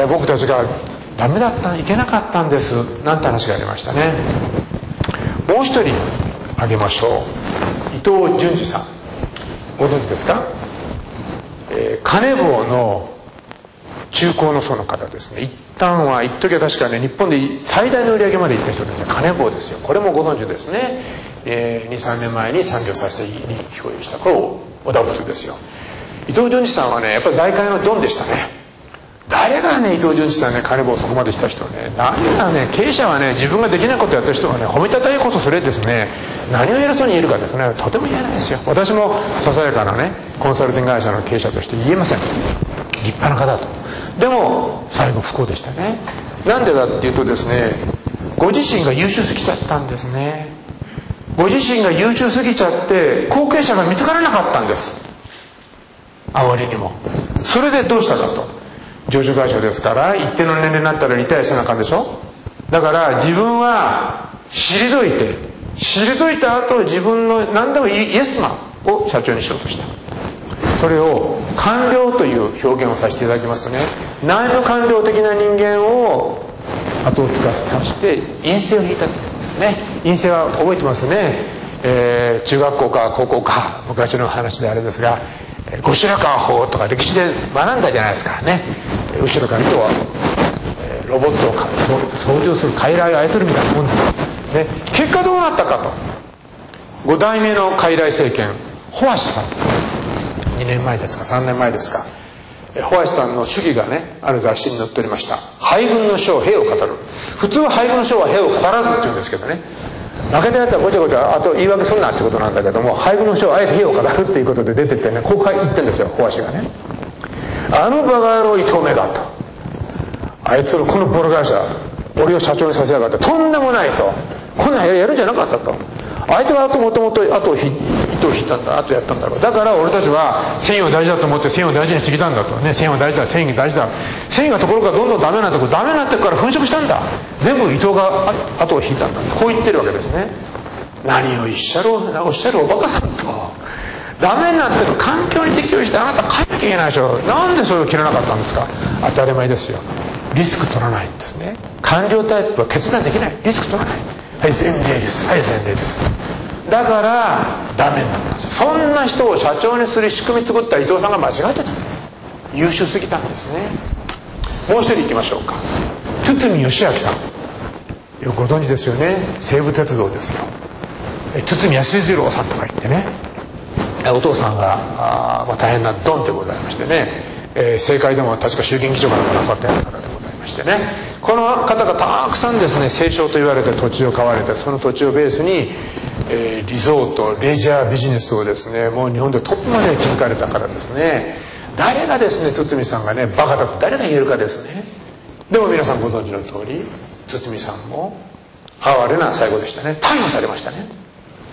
僕たちがダメだったいけなかったんですなんて話がありましたね。もう一人挙げましょう。伊藤淳二さん、ご存知ですか。カネボウの中高の層の方ですね。一旦は一時は確かね、日本で最大の売り上げまで行った人ですね。カネボウですよ。これもご存知ですね。2、3年前に産業再生に聞こえした。これ小田仏ですよ。伊藤淳二さんはね、やっぱり財界のドンでしたね。誰がね、伊藤淳二さんね、カネボウをそこまでした人ね、何がね、経営者はね、自分ができないことをやった人がね、褒めたたえこそそれですね、何を偉そうに言えるかですね、とても言えないですよ。私もささやかなね、コンサルティング会社の経営者として言えません。立派な方だと。でも最後不幸でしたね。なんでだっていうとですね、ご自身が優秀すぎちゃったんですね。ご自身が優秀すぎちゃって後継者が見つからなかったんです。あまりにも。それでどうしたかと。上場会社ですから一定の年齢になったらリタイアせなあかんでしょ。だから自分は退いた後、自分の何でもイエスマンを社長にしようとした。それを官僚という表現をさせていただきますとね、内部官僚的な人間を後をつかさせて院政を引いたというんですね。院政は覚えてますね。中学校か高校か昔の話であれですが、後白河法とか歴史で学んだじゃないですかね。後ろから人はロボットを操縦する傀儡を操るみたいなもんです、ね。結果どうなったかと。5代目の傀儡政権、ホワシさん、2年前ですか3年前ですか、ホワシさんの主義がね、ある雑誌に載っておりました。敗軍の将、兵を語る。普通は敗軍の将は兵を語らずって言うんですけどね、負けたやつはごちゃごちゃあと言い訳すんなってことなんだけども、敗軍の将はあえて兵を語るっていうことで出てってね、こう言ってるんですよ、ホワシがね。あのバカ野郎伊藤目がと、あいつのこのボロ会社俺を社長にさせやがって、とんでもないと、こんなんやるんじゃなかったと。相手はもともと糸を引いたんだ、後やったんだろう。だから俺たちは繊維を大事だと思って繊維を大事にしてきたんだとね。繊維は大事だ、繊維大事だ。繊維がところがどんどんダメになってくる、ダメになってくから粉飾したんだ、全部伊藤が後を引いたんだ、こう言ってるわけですね。何をおっしゃるおバカさんと。ダメになってる環境に適応してあなた変えなきゃいけないでしょ。なんでそれを切らなかったんですか。当たり前ですよ。リスク取らないんですね。官僚タイプは決断できない、リスク取らない。はい前例です、はい前例です。だからダメになったんですよ。そんな人を社長にする仕組み作った伊藤さんが間違ってた。優秀すぎたんですね。もう一人行きましょうか。堤義明さん、よくご存知ですよね。西武鉄道ですよ。堤康次郎さんとか言ってね、お父さんが大変なドンでございましてね、政界でも確か衆議院議長からなさったような方でございましてね、この方がたくさんですね、成長と言われて土地を買われて、その土地をベースに、リゾートレジャービジネスをですね、もう日本でトップまで築かれたからですね、誰がですね堤さんがねバカだと誰が言えるかですね。でも皆さんご存知の通り堤さんも哀れな最後でしたね。逮捕されましたね。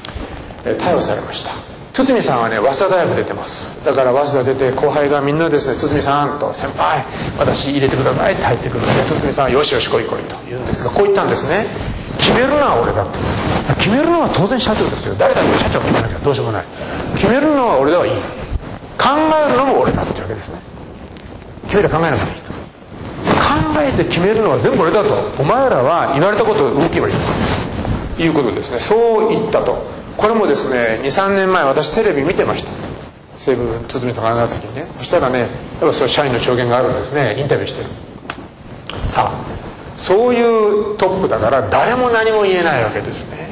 逮捕されました。堤さんはね早稲田大学出てます。だから早稲田出て後輩がみんなですね、堤さんと先輩私入れてくださいって入ってくるので、堤さんはよしよし来い来いと言うんですが、こう言ったんですね。決めるのは俺だと。決めるのは当然社長ですよ。誰だって社長決めなきゃどうしようもない。決めるのは俺ではいい、考えるのも俺だってわけですね。決めて考えなくていいと。考えて決めるのは全部俺だと。お前らは言われたことを動けばいいということですね。そう言ったと。これもですね 2,3 年前私テレビ見てました。西武堤さんが上がった時にね、そしたらねやっぱそれ社員の証言があるんですね。インタビューしてる。さあそういうトップだから誰も何も言えないわけですね。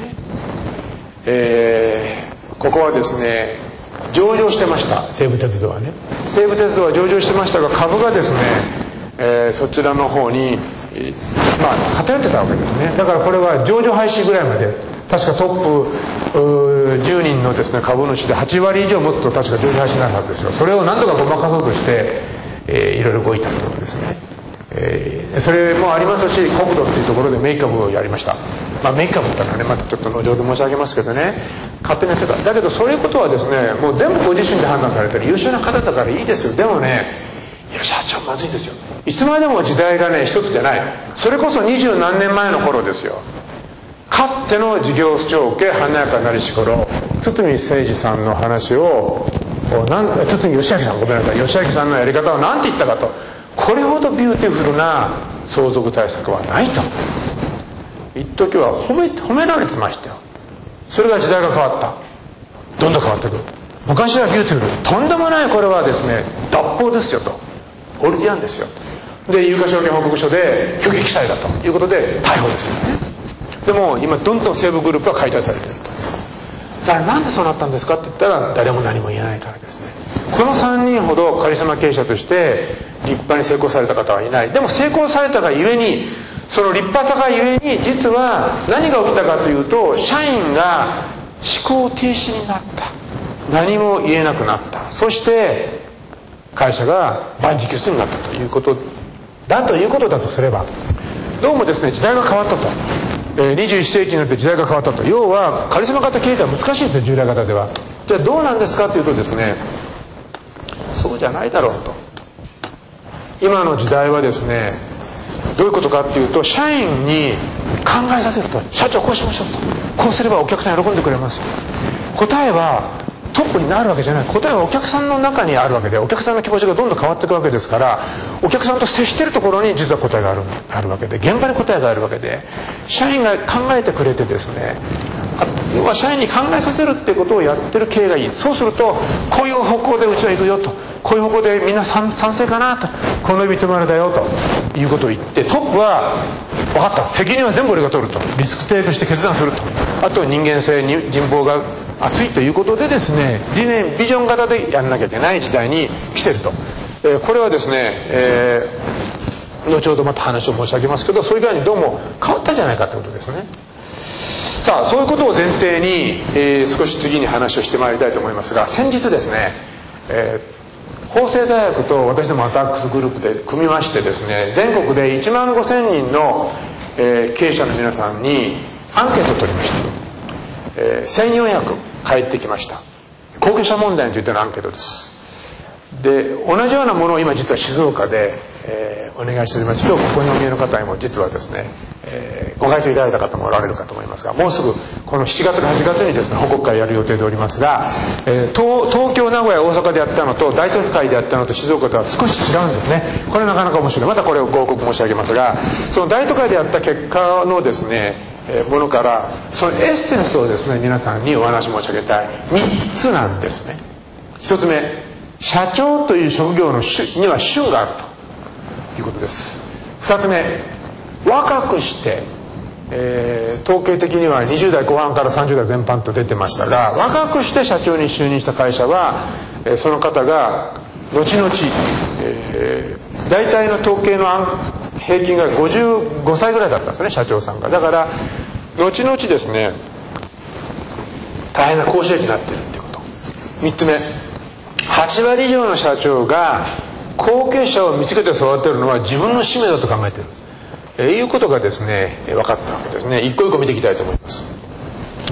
ここはですね上場してました。西武鉄道はね、西武鉄道は上場してましたが株がですね、そちらの方に偏ってたわけですね。だからこれは上場廃止ぐらいまで、確かトップ10人のですね株主で8割以上持つと確か上場廃止になるはずですよ。それを何とかごまかそうとして、いろいろ動いたということですね。それもありますし、国土っていうところでメイクアップをやりました。メイクアップってのはねまたちょっと後ほど申し上げますけどね、勝手にやってた。だけどそういうことはですねもう全部ご自身で判断されてる優秀な方だからいいですよ。でもねいや社長まずいですよ。いつまでも時代がね一つじゃない。それこそ20何年前の頃ですよ。かつての事業承継華やかなりし頃、堤誠二さんの話を堤義明さんごめんなさい義明さんのやり方を何て言ったかと、これほどビューティフルな相続対策はないと一時は褒められてましたよ。それが時代が変わった。どんどん変わってくる。昔はビューティフル、とんでもないこれはですね脱法ですよと、オルティアンですよ。で有価証券報告書で虚偽記載だということで逮捕ですよね。でも今どんどん西武グループは解体されていると。だからなんでそうなったんですかって言ったら誰も何も言えないからですね。この3人ほどカリスマ経営者として立派に成功された方はいない。でも成功されたがゆえに、その立派さがゆえに実は何が起きたかというと、社員が思考停止になった、何も言えなくなった、そして会社が万事休すになったということだとすれば、どうもですね時代が変わったと、21世紀になって時代が変わったと。要はカリスマ型経営は難しいと、従来型では。じゃあどうなんですかというとですね、そうじゃないだろうと。今の時代はですねどういうことかっていうと、社員に考えさせると。社長こうしましょうと、こうすればお客さん喜んでくれます。答えはトップになるわけじゃない。答えはお客さんの中にあるわけで、お客さんの気持ちがどんどん変わっていくわけですから、お客さんと接しているところに実は答えがあるわけで、現場に答えがあるわけで、社員が考えてくれてですね、要は社員に考えさせるっていうことをやってる経営がいい。そうするとこういう方向でうちは行くよと、こういう方向でみんな賛成かなと、この指止まるだよということを言って、トップは分かった、責任は全部俺が取ると、リスクテイクして決断すると、あと人間性に人望が熱いということでですね、理念ビジョン型でやらなきゃいけない時代に来てると。これはですね、後ほどまた話を申し上げますけど、それ以外にどうも変わったんじゃないかということですね。さあそういうことを前提に、少し次に話をしてまいりたいと思いますが、先日ですね、法政大学と私どもアタックスグループで組みましてですね、全国で15,000人の、経営者の皆さんにアンケートを取りました。1400返ってきました。後継者問題についてのアンケートです。で同じようなものを今実は静岡で、お願いしております。今日ここにお見えの方にも実はですね、ご回答いただいた方もおられるかと思いますが、もうすぐこの7月か8月にですね報告会やる予定でおりますが、東京名古屋大阪でやったのと大都会でやったのと静岡とは少し違うんですね。これなかなか面白い。またこれをご報告申し上げますが、その大都会でやった結果のですねものからそのエッセンスをですね皆さんにお話申し上げたい。3つなんですね。1つ目、社長という職業のには旬があるということです。2つ目、若くして、統計的には20代後半から30代全般と出てましたが、若くして社長に就任した会社は、その方が後々、大体の統計の平均が55歳ぐらいだったんですね、社長さんが。だから後々ですね大変な高収益になってるっていうこと。3つ目、8割以上の社長が後継者を見つけて育てるのは自分の使命だと考えている、いうことがですね分かったわけですね。一個一個見ていきたいと思います。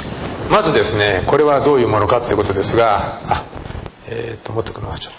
まずですね、これはどういうものかということですが、持ってくの忘れちゃった。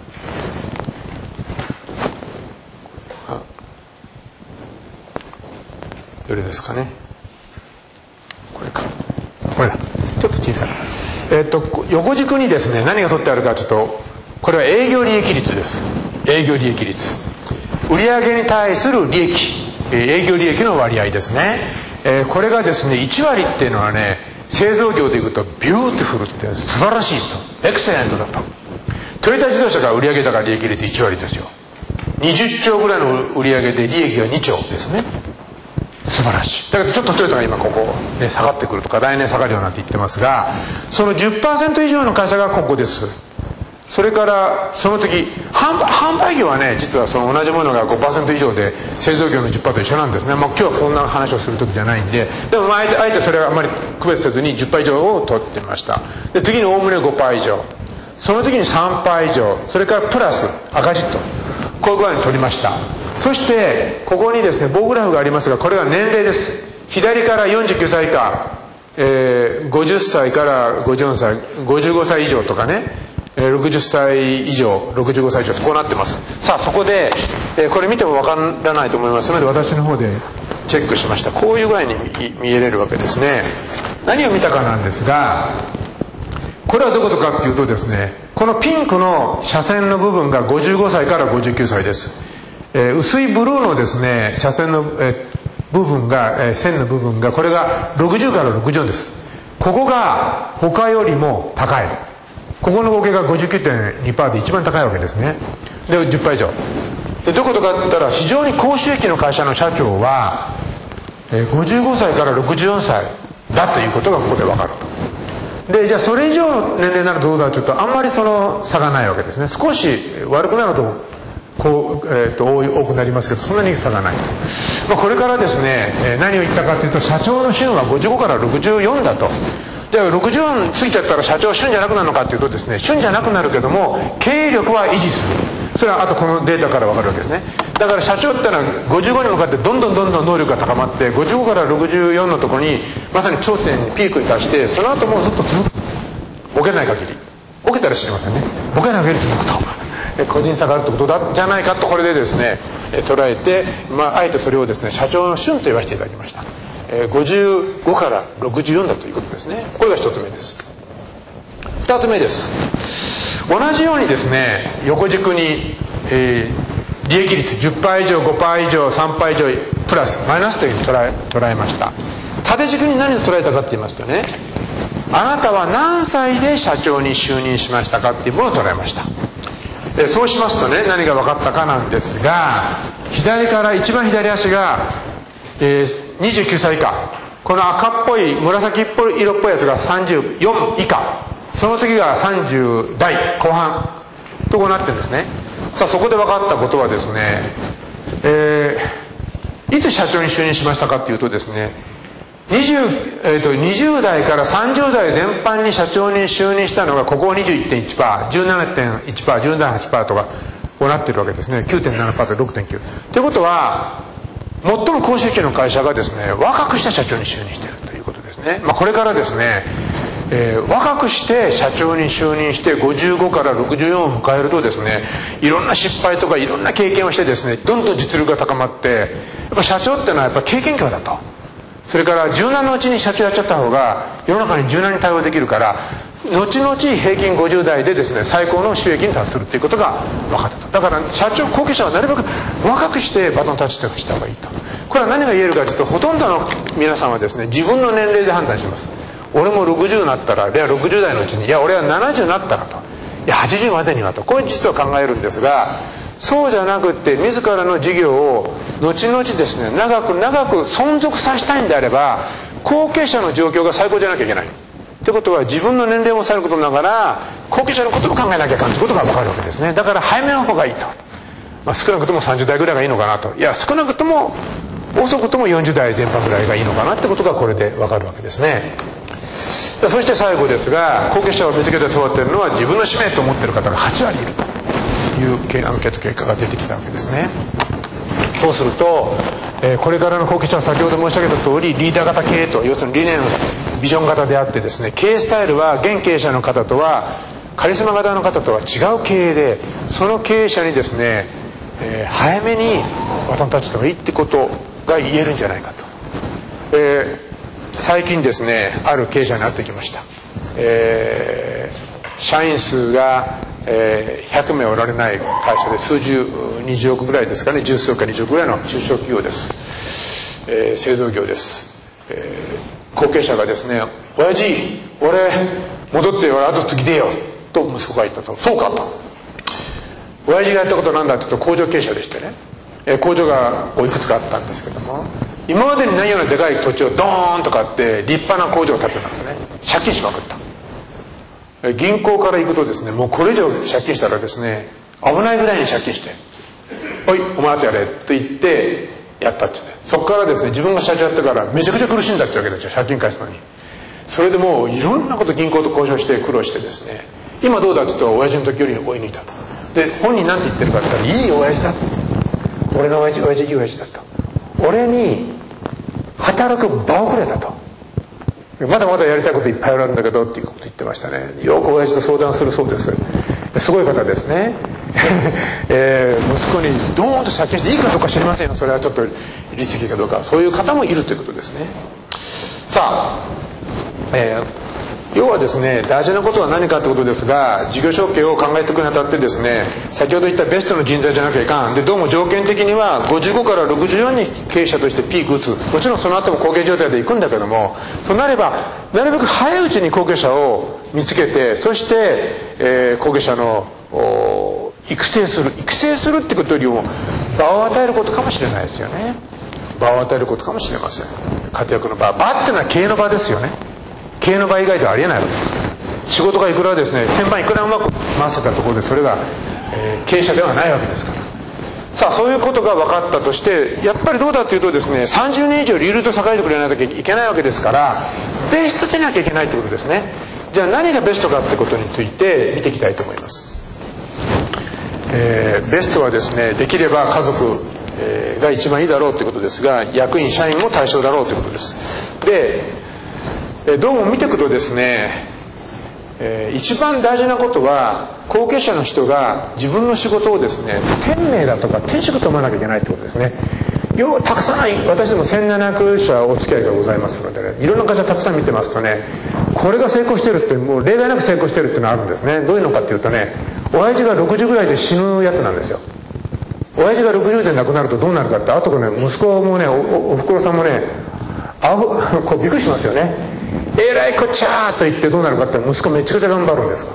どれですかね。これか。これだ。ちょっと小さい。横軸にですね、何が取ってあるかちょっと、これは営業利益率です。営業利益率。売上に対する利益、営業利益の割合ですね。これがですね、1割っていうのはね、製造業でいうとビューティフルって素晴らしいと、エクセレントだと。トヨタ自動車が売上高利益率1割ですよ。20兆ぐらいの売上で利益が2兆ですね。素晴らしい。だけどちょっとトヨタが今ここ、ね、下がってくるとか来年下がるようになって言ってますが、その 10% 以上の会社がここです。それからその時販売業はね、実はその同じものが 5% 以上で製造業の 10% と一緒なんですね。今日はこんな話をする時じゃないんで、でもあえてそれはあまり区別せずに 10% 以上を取ってみました。で次におおむね 5% 以上、その時に 3% 以上、それからプラス赤字と、こういう具合に取りました。そしてここにですね棒グラフがありますが、これは年齢です。左から49歳以下、50歳から54歳、55歳以上とかね、60歳以上、65歳以上とこうなってます。さあそこで、これ見てもわからないと思いますので私の方でチェックしました。こういう具合に見えれるわけですね。何を見たかなんですが、これはどことかっていうとですね、このピンクの斜線の部分が55歳から59歳です。薄いブルーのですね斜線の、部分が、線の部分がこれが60から64です。ここが他よりも高い。ここの合計が 59.2% で一番高いわけですね。で 10% 以上で、どういうことかって言ったら、非常に高収益の会社の社長は、55歳から64歳だということがここで分かると。でじゃあそれ以上の年齢になるとどうだというと、あんまりその差がないわけですね。少し悪くなるとこう、多くなりますけど、そんなに差がないと。これからですね、何を言ったかというと、社長の旬は55から64だと。じゃあ64過ぎちゃったら社長は旬じゃなくなるのかというとですね、旬じゃなくなるけども経営力は維持する。それはあとこのデータから分かるわけですね。だから社長ってのは55に向かってどんどん能力が高まって、55から64のところにまさに頂点にピークに達して、その後もうずっとボケない限り、ボケたら知りませんね、ボケない限り続くと個人差があるってことだじゃないかと、これでですね捉えて、あえてそれをですね社長の旬と言わせていただきました。55から64だということですね。これが一つ目です。二つ目です。同じようにですね横軸に、利益率 10% 以上 5% 以上 3% 以上プラスマイナスというふうに捉えました。縦軸に何を捉えたかって言いますとね、あなたは何歳で社長に就任しましたかっていうものを捉えました。そうしますとね、何が分かったかなんですが、左から一番左足が、29歳以下、この赤っぽい紫色っぽいやつが34以下、その次が30代後半とこうなってるんですね。さあそこで分かったことはですね、いつ社長に就任しましたかっていうとですね、20代から30代全般に社長に就任したのがここ 21.1%、17.1%、17.8% とかこうなってるわけですね。 9.7% と 6.9%。ということは最も高収益の会社がですね若くした社長に就任しているということですね。これからですね、若くして社長に就任して55から64を迎えるとですね、いろんな失敗とかいろんな経験をしてですね、どんどん実力が高まって、やっぱ社長っていうのはやっぱ経験業だと。それから柔軟のうちに社長やっちゃった方が世の中に柔軟に対応できるから、後々平均50代でですね最高の収益に達するということが分かったと。だから社長後継者はなるべく若くしてバトンタッチした方がいいと。これは何が言えるかというと、ほとんどの皆さんはですね自分の年齢で判断します。俺も60になったら、いや60代のうちに、いや俺は70になったらと、いや80までにはと、こういう実は考えるんですが、そうじゃなくって自らの事業を後々ですね長く存続させたいんであれば、後継者の状況が最高じゃなきゃいけないってことは、自分の年齢もさることながら後継者のことも考えなきゃいかんということが分かるわけですね。だから早めの方がいいと、少なくとも30代ぐらいがいいのかなと、いや少なくとも遅くとも40代前半ぐらいがいいのかなってことがこれで分かるわけですね。そして最後ですが、後継者を見つけて育てるのは自分の使命と思っている方が8割いるというアンケート結果が出てきたわけですね。 そうすると、これからの後継者は先ほど申し上げた通りリーダー型経営と、要するに理念ビジョン型であってですね、経営スタイルは現経営者の方とはカリスマ型の方とは違う経営で、その経営者にですね、早めにバトンタッチした方がいいってことが言えるんじゃないかと、最近ですねある経営者になってきました。社員数が100名おられない会社で、数十20億ぐらいですかね、十数億か20億ぐらいの中小企業です。製造業です。後継者がですね、親父俺戻って俺後継ぎでよと息子が言ったと。そうかと。親父がやったことなんだって言うと、工場経営者でしてね、工場がいくつかあったんですけども、今までにないようなでかい土地をドーンと買って立派な工場を建てたんですね。借金しまくった。銀行から行くとですね、もうこれ以上借金したらですね危ないぐらいに借金して、おいお前あとやれと言ってやったって言って、そこからですね自分が社長やってからめちゃくちゃ苦しんだってわけですよ、借金返すのに。それでもういろんなこと銀行と交渉して苦労してですね、今どうだって言うと親父の時より追い抜いたと。で本人なんて言ってるかって言ったら、いい親父だ、俺の親父いい親父だと、俺に働く場をくれたと、まだまだやりたいこといっぱいあるんだけどっていうこと言ってましたね。よく親父と相談するそうです。すごい方ですね。息子にドーンと借金していいかどうか知りませんよ、それはちょっと律儀かどうか、そういう方もいるということですね。さあ、要はですね、大事なことは何かということですが、事業承継を考えていくにあたってですね、先ほど言ったベストの人材じゃなきゃいかんで、どうも条件的には55から64に経営者としてピーク打つ、もちろんその後も後継状態で行くんだけども、となればなるべく早いうちに後継者を見つけて、そして、後継者の育成するってことよりも場を与えることかもしれないですよね。場を与えることかもしれません。活躍の場っていうのは経営の場ですよね。経営の場以外ではありえないわけですから。仕事がいくらですね、1000万いくらうまく回せたところでそれが、経営者ではないわけですから。さあそういうことが分かったとして、やっぱりどうだというとですね、30年以上流々と栄えてくれないといけないわけですから、ベストじゃなきゃいけないということですね。じゃあ何がベストかってことについて見ていきたいと思います。ベストはですね、できれば家族が一番いいだろうということですが、役員社員も対象だろうということです。でどうも見ていくとですね、一番大事なことは後継者の人が自分の仕事をですね、天命だとか天職と思わなきゃいけないということですね。たくさん私でも1700社お付き合いがございますので、ね、いろんな会社たくさん見てますとね、これが成功してるって、もう例外なく成功してるっていうのがあるんですね。どういうのかっていうとね、親父が60ぐらいで死ぬやつなんですよ。親父が60で亡くなるとどうなるかって、あとね、息子もね、おふくろさんもね、これびっくりしますよね。えらいこっちゃーと言ってどうなるかって、息子めちゃくちゃ頑張るんですよ。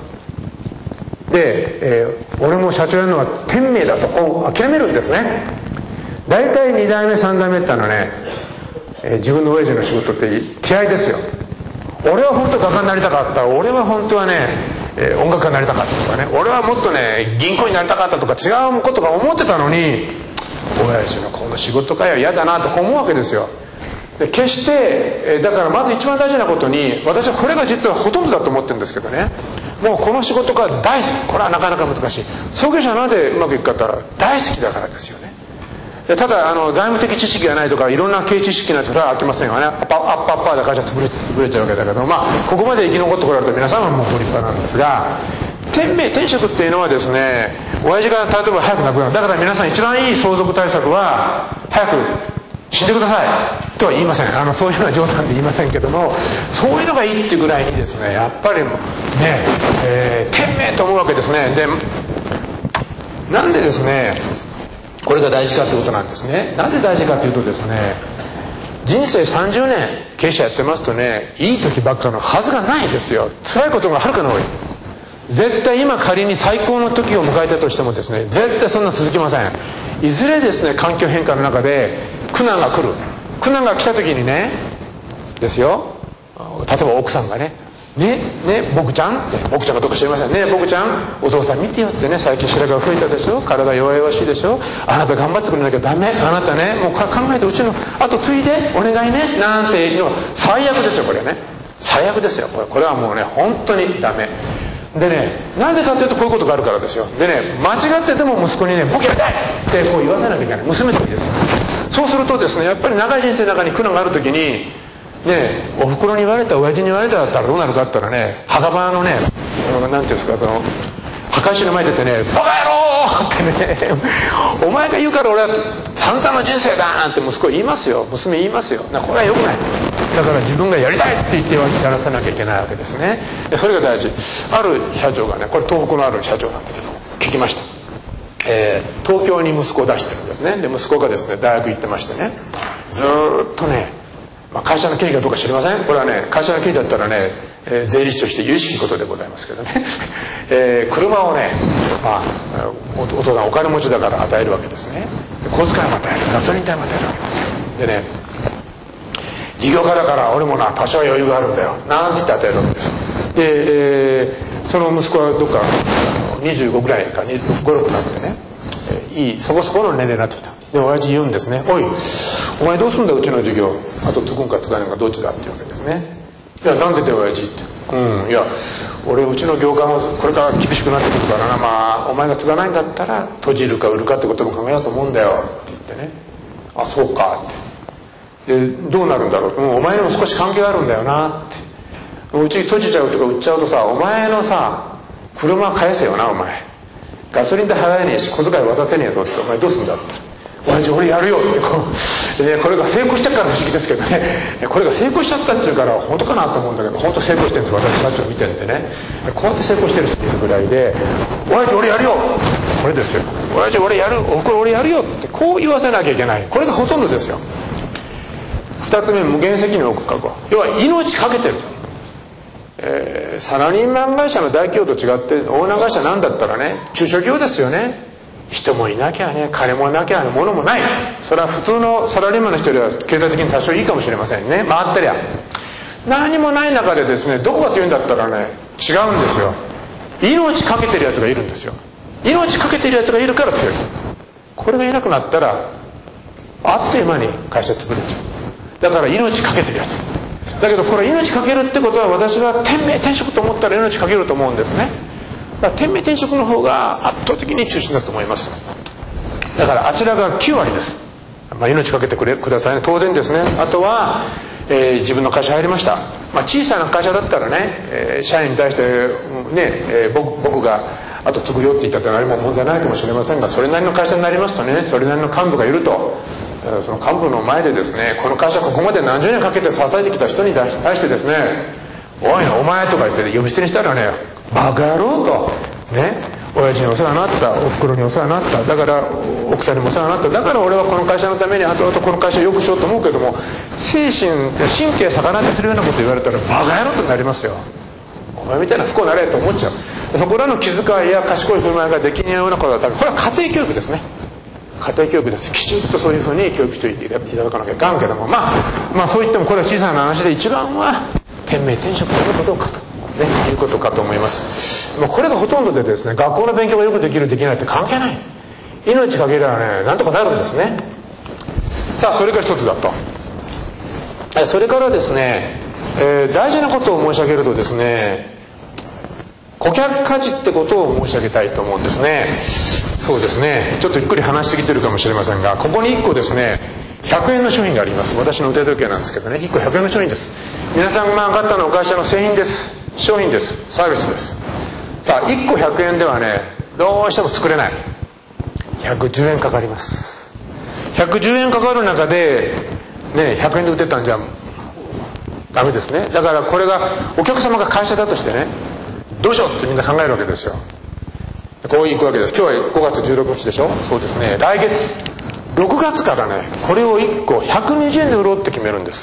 で、俺も社長やるのが天命だと諦めるんですね。大体2代目3代目ってのはね、自分の親父の仕事って気合ですよ。俺は本当画家になりたかった、俺は本当はね、音楽家になりたかったとかね、俺はもっとね銀行になりたかったとか違うことが思ってたのに、親父のこの仕事かよ嫌だなと思うわけですよ。で決してだからまず一番大事なことに、私はこれが実はほとんどだと思ってるんですけどね、もうこの仕事が大好き、これはなかなか難しい。創業者はなんでうまくいくかって言ったら大好きだからですよね。ただ財務的知識がないとかいろんな経営知識ないとそれは飽きませんよね。アッパーで会社潰れちゃうわけだけど、ここまで生き残ってこられると皆さんはもうご立派なんですが、天職っていうのはですね、親父が例えば早く亡くなる、だから皆さん一番いい相続対策は早く死んでくださいとは言いません。そういうような冗談で言いませんけども、そういうのがいいっていうぐらいにですね、やっぱりね、天命と思うわけですね。でなんでですねこれが大事かということなんですね。なぜ大事かというとですね、人生30年経営者やってますとね、いい時ばっかのはずがないですよ。辛いことがはるかに多い。絶対今仮に最高の時を迎えたとしてもですね、絶対そんな続きません。いずれですね、環境変化の中で苦難が来る。苦難が来た時にねですよ、例えば奥さんがね僕ちゃんって、僕ちゃんがどうか知りませんね、僕ちゃんお父さん見てよってね、最近白髪が増えたでしょ、体弱々しいでしょ、あなた頑張ってくれなきゃダメ、あなたねもう考えてうちのあと継いでお願いねなんていうのは最悪ですよ。これね最悪ですよ。これはもうね本当にダメ。 でね、なぜかというとこういうことがあるからですよ。でね、間違ってでも息子にね、僕やりたいってこう言わせなきゃいけない。娘の時ですよ。そうするとですね、やっぱり長い人生の中に苦難がある時にね、お袋に言われた、親父に言われただったらどうなるかって言ったらね、墓場のね、なんていうんですか、墓石の前に出てね、バカ野郎ってね、お前が言うから俺は散々な人生だなんて息子言いますよ、娘言いますよ。これは良くない。だから自分がやりたいって言ってやらせなきゃいけないわけですね。でそれが大事。ある社長がね、これ東北のある社長なんだけど聞きました。東京に息子を出してるんですね。で息子がですね、大学行ってましてね、ずーっとね、会社の経理かどうか知りません。これはね、会社の経理だったらね、税理士として有識ことでございますけどね、車をね、お父さんお金持ちだから与えるわけですね。小遣いも与える、ガソリン代も与えるわけですよ。でね、事業家だから俺もな多少余裕があるんだよなんて言って与えるわけです。で、その息子はどっか25ぐらいか5、6になってね、いいそこそこの年齢になってきた。で親父言うんですね、おいお前どうすんだうちの授業、あと継ぐんか継がないんかどっちだって言うわけですね。いやなんでだよ親父って、いや俺うちの業界もこれから厳しくなってくるからな、お前が継がないんだったら閉じるか売るかってことも考えようと思うんだよって言ってね、あそうかって、でどうなるんだろう、お前にも少し関係があるんだよなって、うち閉じちゃうとか売っちゃうとさ、お前のさ車返せよな、お前ガソリン代払えねえし小遣い渡せねえぞって、お前どうすんだって、親父俺やるよってこれが成功してから不思議ですけどね、これが成功しちゃったっていうから本当かなと思うんだけど、本当成功してるんです。私社長見てるんでね、こうやって成功してる人いるぐらいで、親父俺やるよ、これですよ、親父俺やる、おふくろ俺やるよってこう言わせなきゃいけない。これがほとんどですよ。2つ目、無限責任を負う覚悟、要は命かけてる。サラリーマン会社の大企業と違ってオーナー会社なんだったらね、中小企業ですよね。人もいなきゃね、金もなきゃ物もない。それは普通のサラリーマンの人よりは経済的に多少いいかもしれませんね、回ってりゃ。何もない中でですね、どこが強いんだったらね、違うんですよ。命かけてるやつがいるんですよ。命かけてるやつがいるから強い。これがいなくなったらあっという間に会社潰れちゃう。だから命かけてるやつだけど、これ命かけるってことは、私は天命天職と思ったら命かけると思うんですね。だから天命天職の方が圧倒的に中心だと思います。だからあちらが9割です、命かけてくださいね、当然ですね。あとは、自分の会社入りました、小さな会社だったらね、社員に対してね、僕があと継ぐよって言ったって何も問題ないかもしれませんが、それなりの会社になりますとね、それなりの幹部がいると、その幹部の前でですね、この会社ここまで何十年かけて支えてきた人に対してですね、おいお前とか言って呼び捨てにしたらね、バカ野郎とね、親父にお世話になった、おふくろにお世話になった、だから奥さんにもお世話になった、だから俺はこの会社のために後々この会社を良くしようと思うけども、神経逆なでするようなこと言われたらバカ野郎となりますよ。お前みたいな不幸なれと思っちゃう。そこらの気遣いや賢い振る舞いができないようなことだったら、これは家庭教育ですね。家庭教育です。きちんとそういうふうに教育していただかなきゃいかんけども、そう言ってもこれは小さな話で、一番は天命天職ということかと、いうことかと思います。これがほとんどでですね、学校の勉強がよくできるできないって関係ない。命かければね、なんとかなるんですね。さあ、それが一つだと。それからですね、大事なことを申し上げるとですね、顧客価値ってことを申し上げたいと思うんですね。そうですね、ちょっとゆっくり話してきてるかもしれませんが、ここに1個ですね、100円の商品があります。私の腕時計なんですけどね、1個100円の商品です。皆さんが買ったのは会社の製品です、商品です、サービスです。さあ、1個100円ではね、どうしても作れない。110円かかります。110円かかる中でね、100円で売ってたんじゃダメですね。だからこれがお客様が会社だとしてね、どうしようってみんな考えるわけですよ。こういくわけです。今日は5月16日でしょ。そうですね、来月6月からね、これを1個120円で売ろうって決めるんです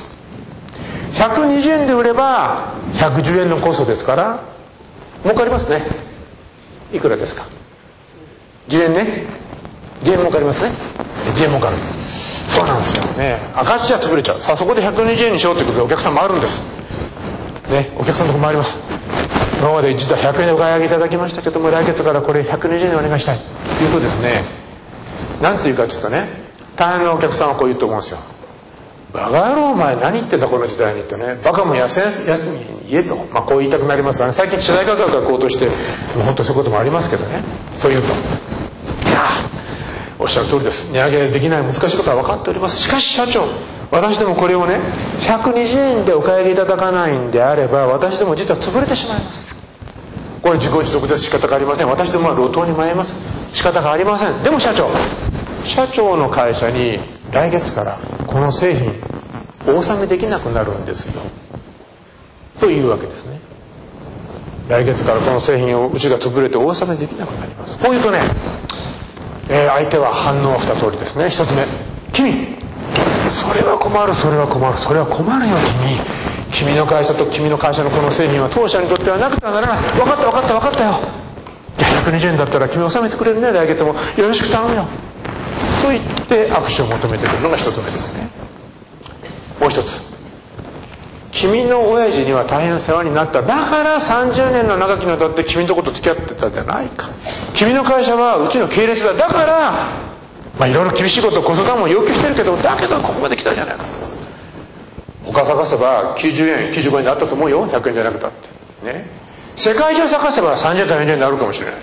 。120円で売れば110円のコストですから儲かりますね。いくらですか。10円ね、10円儲かりますね。10円儲かる。そうなんですよね。赤字じゃ潰れちゃう。さあ、そこで120円にしようということでお客さん回るんですね。お客さんのとこ回ります。今まで一度100円でお買い上げいただきましたけども、来月からこれ120円でお願いしたいというとですね、なんていうかちょっとね、大変なお客さんはこう言うと思うんですよ。 バカ野郎お前何言ってんだこの時代にってね、バカも休みに言えと、こう言いたくなりますがね。最近資材価格が高騰して、もう本当そういうこともありますけどね。そう言うと、いやおっしゃる通りです。値上げできない難しいことは分かっております。しかし社長、私でもこれをね120円でお買い上げいただかないんであれば、私でも実は潰れてしまいます。これ自業自得です。仕方がありません。私どもは路頭に迷います。仕方がありません。でも社長の会社に来月からこの製品お納めできなくなるんですよというわけですね。来月からこの製品をうちが潰れてお納めできなくなります。こういうとね、相手は反応は2通りですね。1つ目、君それは困る、それは困る、それは困るよ君の会社と君の会社のこの製品は当社にとってはなくてはならない。分かったよ。じゃあ120円だったら君納めてくれるね、来月もよろしく頼むよと言って握手を求めてくるのが1つ目ですね。もう一つ、君の親父には大変世話になった、だから30年の長きにわたって君のこと付き合ってたじゃないか。君の会社はうちの系列だ、だからいろいろ厳しいことを子育ても要求してるけど、だけどここまで来たじゃないかと。他探せば90円95円であったと思うよ、100円じゃなくたってね。世界中探せば30円か40円になるかもしれないって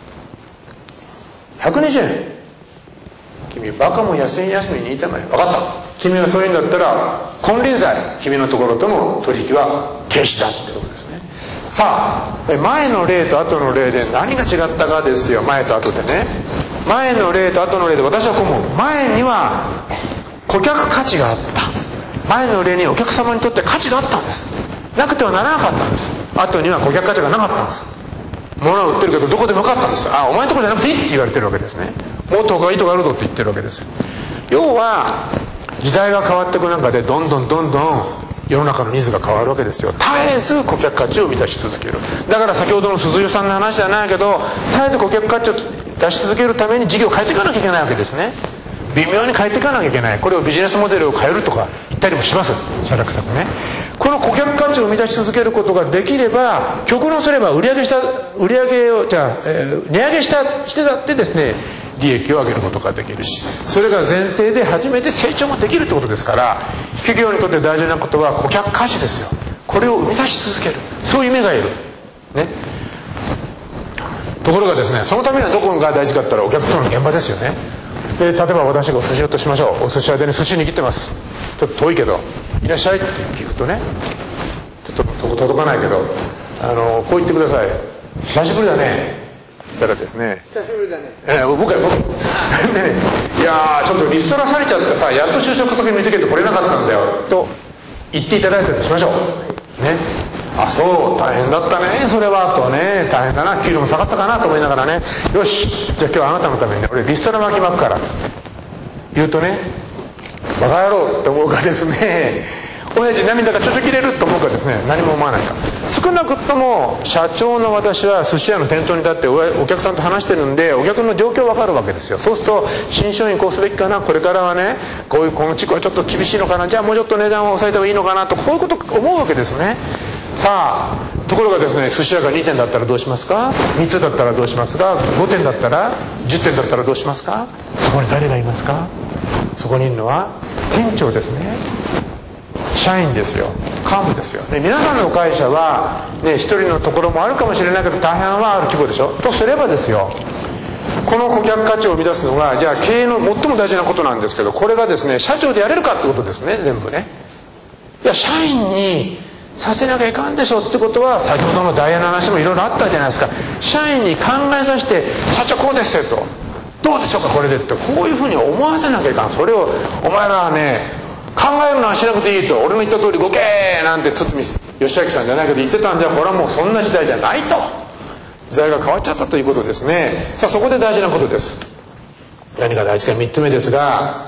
。120円、君バカも休みに言いたまえ。分かった、君がそういうんだったら金輪際君のところとの取引は停止だってことですね。さあ前の例と後の例で何が違ったかですよ。前と後でね、前の例と後の例で私はこう思う。前には顧客価値があった。前の例にお客様にとって価値があったんです。なくてはならなかったんです。後には顧客価値がなかったんです。物を売ってるけどどこでもよかったんです。お前のとこじゃなくていいって言われてるわけですね。もっと他がいいとこあるぞって言ってるわけです。要は時代が変わっていく中でどんどん世の中のニーズが変わるわけですよ。絶えず顧客価値を満たし続ける。だから先ほどの鈴代さんの話じゃないけど、絶えず顧客価値を出し続けるために事業を変えていかなきゃいけないわけですね。微妙に変えていかなきゃいけない。これをビジネスモデルを変えるとか言ったりもします。社楽さんもね、この顧客価値を満たし続けることができれば、極論すれば売上を値上げしてだってですね、利益を上げることができるし、それが前提で初めて成長もできるってことですから、企業にとって大事なことは顧客価値ですよ。これを生み出し続ける、そういう目がいるね。ところがですね、そのためにはどこが大事かって言ったらお客との現場ですよね。で例えば私がお寿司屋としましょう。お寿司屋でね、寿司握ってます。ちょっと遠いけどいらっしゃいって聞くとね、ちょっと届かないけどこう言ってください。久しぶりだねったらですね、久しぶりだね、僕ね、いやちょっとリストラされちゃってさ、やっと就職先見つけてこれなかったんだよと言っていただいたとしましょうね。そう大変だったねそれはとね、大変だな、給料も下がったかなと思いながらね、よしじゃあ今日はあなたのためにね俺リストラ巻き巻くから言うとね、バカ野郎って思うかですね、親父涙がちょちょ切れると思うかですね、何も思わないか。少なくとも社長の私は寿司屋の店頭に立ってお客さんと話してるんで、お客の状況わかるわけですよ。そうすると新商品こうすべきかな、これからはねこの地区はちょっと厳しいのかな、じゃあもうちょっと値段を抑えた方がいいのかなと、こういうこと思うわけですね。さあところがですね、寿司屋が2点だったらどうしますか、3つだったらどうしますか、5点だったら10点だったらどうしますか。そこに誰がいますか。そこにいるのは店長ですね、社員ですよ、幹部ですよ、ね、皆さんの会社は、ね、一人のところもあるかもしれないけど大半はある規模でしょ。とすればですよ、この顧客価値を生み出すのがじゃあ経営の最も大事なことなんですけど、これがですね社長でやれるかってことですね。全部ね、いや社員にさせなきゃいかんでしょってことは、先ほどのダイヤの話もいろいろあったじゃないですか。社員に考えさせて、社長こうですよと、どうでしょうかこれでって、こういうふうに思わせなきゃいかん。それをお前らはね考えるのはしなくていいと、俺の言った通りごけーなんて堤義明さんじゃないけど言ってたんじゃ、これはもうそんな時代じゃないと、時代が変わっちゃったということですね。さあそこで大事なことです。何が大事か3つ目ですが、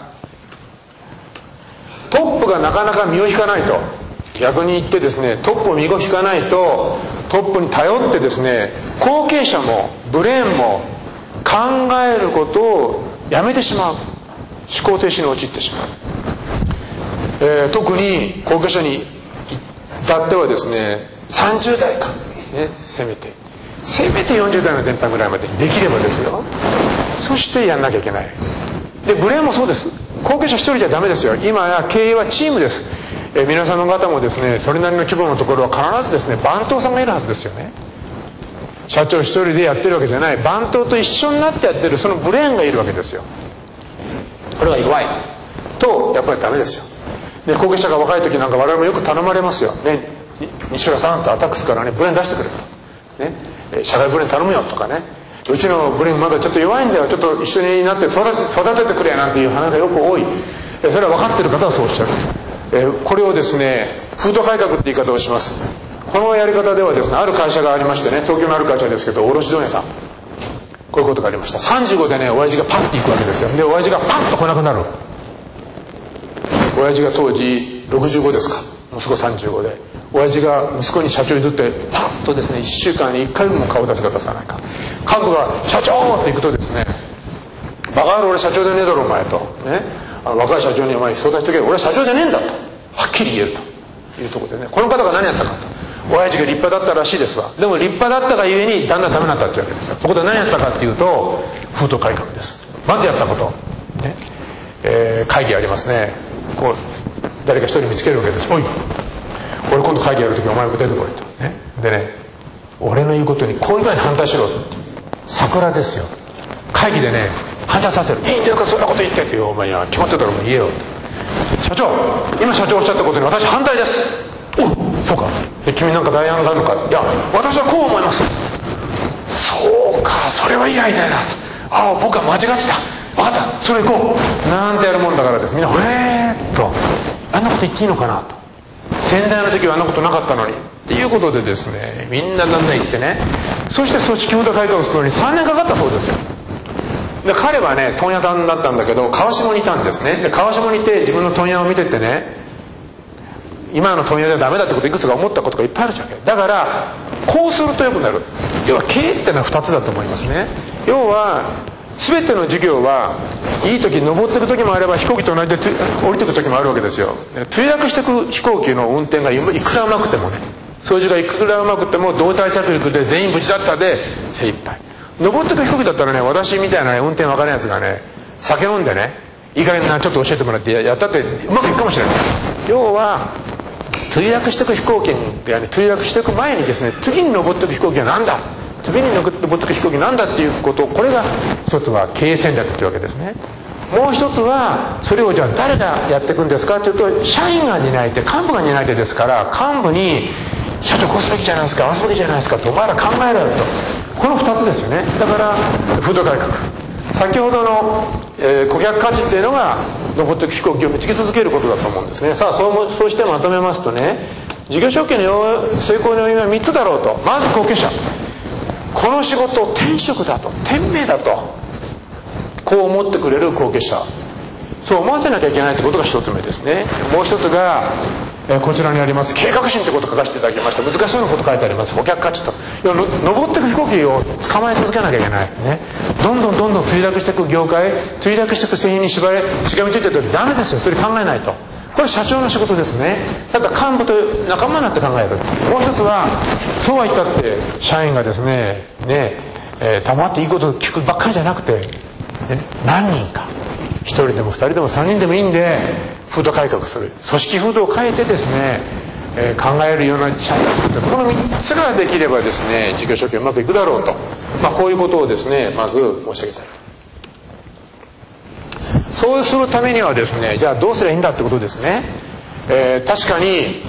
トップがなかなか身を引かないと、逆に言ってですね、トップを身を引かないと、トップに頼ってですね、後継者もブレーンも考えることをやめてしまう、思考停止に陥ってしまう。特に後継者に至ってはですね、30代か、ね、せめて40代の前半ぐらいまでできればですよ、そしてやんなきゃいけない。 でブレーンもそうです。後継者一人じゃダメですよ。今や経営はチームです。皆さんの方もですね、それなりの規模のところは必ずですね、番頭さんがいるはずですよね。社長一人でやってるわけじゃない、番頭と一緒になってやってるそのブレーンがいるわけですよ。これが弱いとやっぱりダメですよ。で後継者が若い時なんか我々もよく頼まれますよね。西浦さんとアタックスからねブレーン出してくれと、ね、社外ブレーン頼むよとかね、うちのブレーンまだちょっと弱いんだよ、ちょっと一緒になって育ててくれなんていう話がよく多い。それは分かってる方はそうおっしゃる。これをですね風土改革って言い方をします。このやり方ではですね、ある会社がありましてね、東京のある会社ですけど、卸問屋さん、こういうことがありました。35でね親父がパッと行くわけですよ。で親父がパッと来なくなる。親父が当時65ですか、息子35で、親父が息子に社長譲ってパッとですね1週間に1回も顔出すか出さないか、幹部が社長って行くとですね、バカ野郎俺社長じゃねえだろお前とね、若い社長にお前相談しとけよ、俺は社長じゃねえんだとはっきり言えるというところでね、この方が何やったかと、親父が立派だったらしいですわ。でも立派だったがゆえにだんだんダメになったっていうわけですよ。そこで何やったかっていうと風土改革です。まずやったこと、ね会議ありますね。こう誰か一人見つけるわけです。おい俺今度会議やるときお前も出てこいと、ね、でね俺の言うことにこういう場合に反対しろと。桜ですよ。会議でね反対させる。いいんだよかそんなこと言ってっていう、お前には決まってたらもう言えよと。社長今社長おっしゃったことに私反対です。おそうか君なんか代案があるのか。いや私はこう思います。そうかそれはいいアイデアだ。ああ僕は間違ってた。分かったそれ行こうなんてやるもんだからです。みんなとあんなこと言っていいのかなと。先代の時はあんなことなかったのにっていうことでですね、みんなだんだん言ってね、そして組織風土改革するのに3年かかったそうですよ。で彼はね問屋さんだったんだけど川下にいたんですね。で川下にいて自分の問屋を見ててね、今の問屋ではダメだってこといくつか思ったことがいっぱいあるじゃん。だからこうすると良くなる。要は経営ってのは2つだと思いますね。要は全ての事業はいい時登っていく時もあれば飛行機と同じで降りていく時もあるわけですよ。墜落していく飛行機の運転がいくらうまくてもね、操縦がいくらうまくても胴体着陸で全員無事だったで精一杯。登っていく飛行機だったらね、私みたいな、ね、運転分かるやつがね酒飲んでねいい加減なちょっと教えてもらってやったってうまくいくかもしれない。要は墜落していく飛行機で、ね、墜落していく前にですね、次に登っていく飛行機は何だ、次に登っていく飛行機なんだっていうこと、これが一つは経営戦略っていうわけですね。もう一つはそれをじゃあ誰がやっていくんですかというと、社員が担い手幹部が担い手ですから、幹部に社長こうすべきじゃないですかああすべきじゃないですかとお前ら考えろよと、この2つですよね。だから風土改革、先ほどの、顧客価値っていうのが登っていく飛行機を導き続けることだと思うんですね。さあそうしてまとめますとね、事業承継の成功の要因は3つだろうと。まず後継者、この仕事を天職だと天命だとこう思ってくれる後継者、そう思わせなきゃいけないということが1つ目ですね。もう1つがこちらにあります計画心ということを書かせていただきました。難しそうなこと書いてあります。顧客価値と、登っていく飛行機を捕まえ続けなきゃいけない、ね、どんどん墜落していく業界、墜落していく製品にしがみついているとダメですよ。それ考えないと。これ社長の仕事ですね。だから幹部と仲間になって考える。もう一つはそうは言ったって社員がですね黙っていいことを聞くばっかりじゃなくて、何人か1人でも2人でも3人でもいいんで風土改革する、組織風土を変えてですね、考えるような社員を作って、この3つができればですね事業承継うまくいくだろうと、こういうことをですねまず申し上げたい。そうするためにはですね、じゃあどうすればいいんだってことですね。確かに、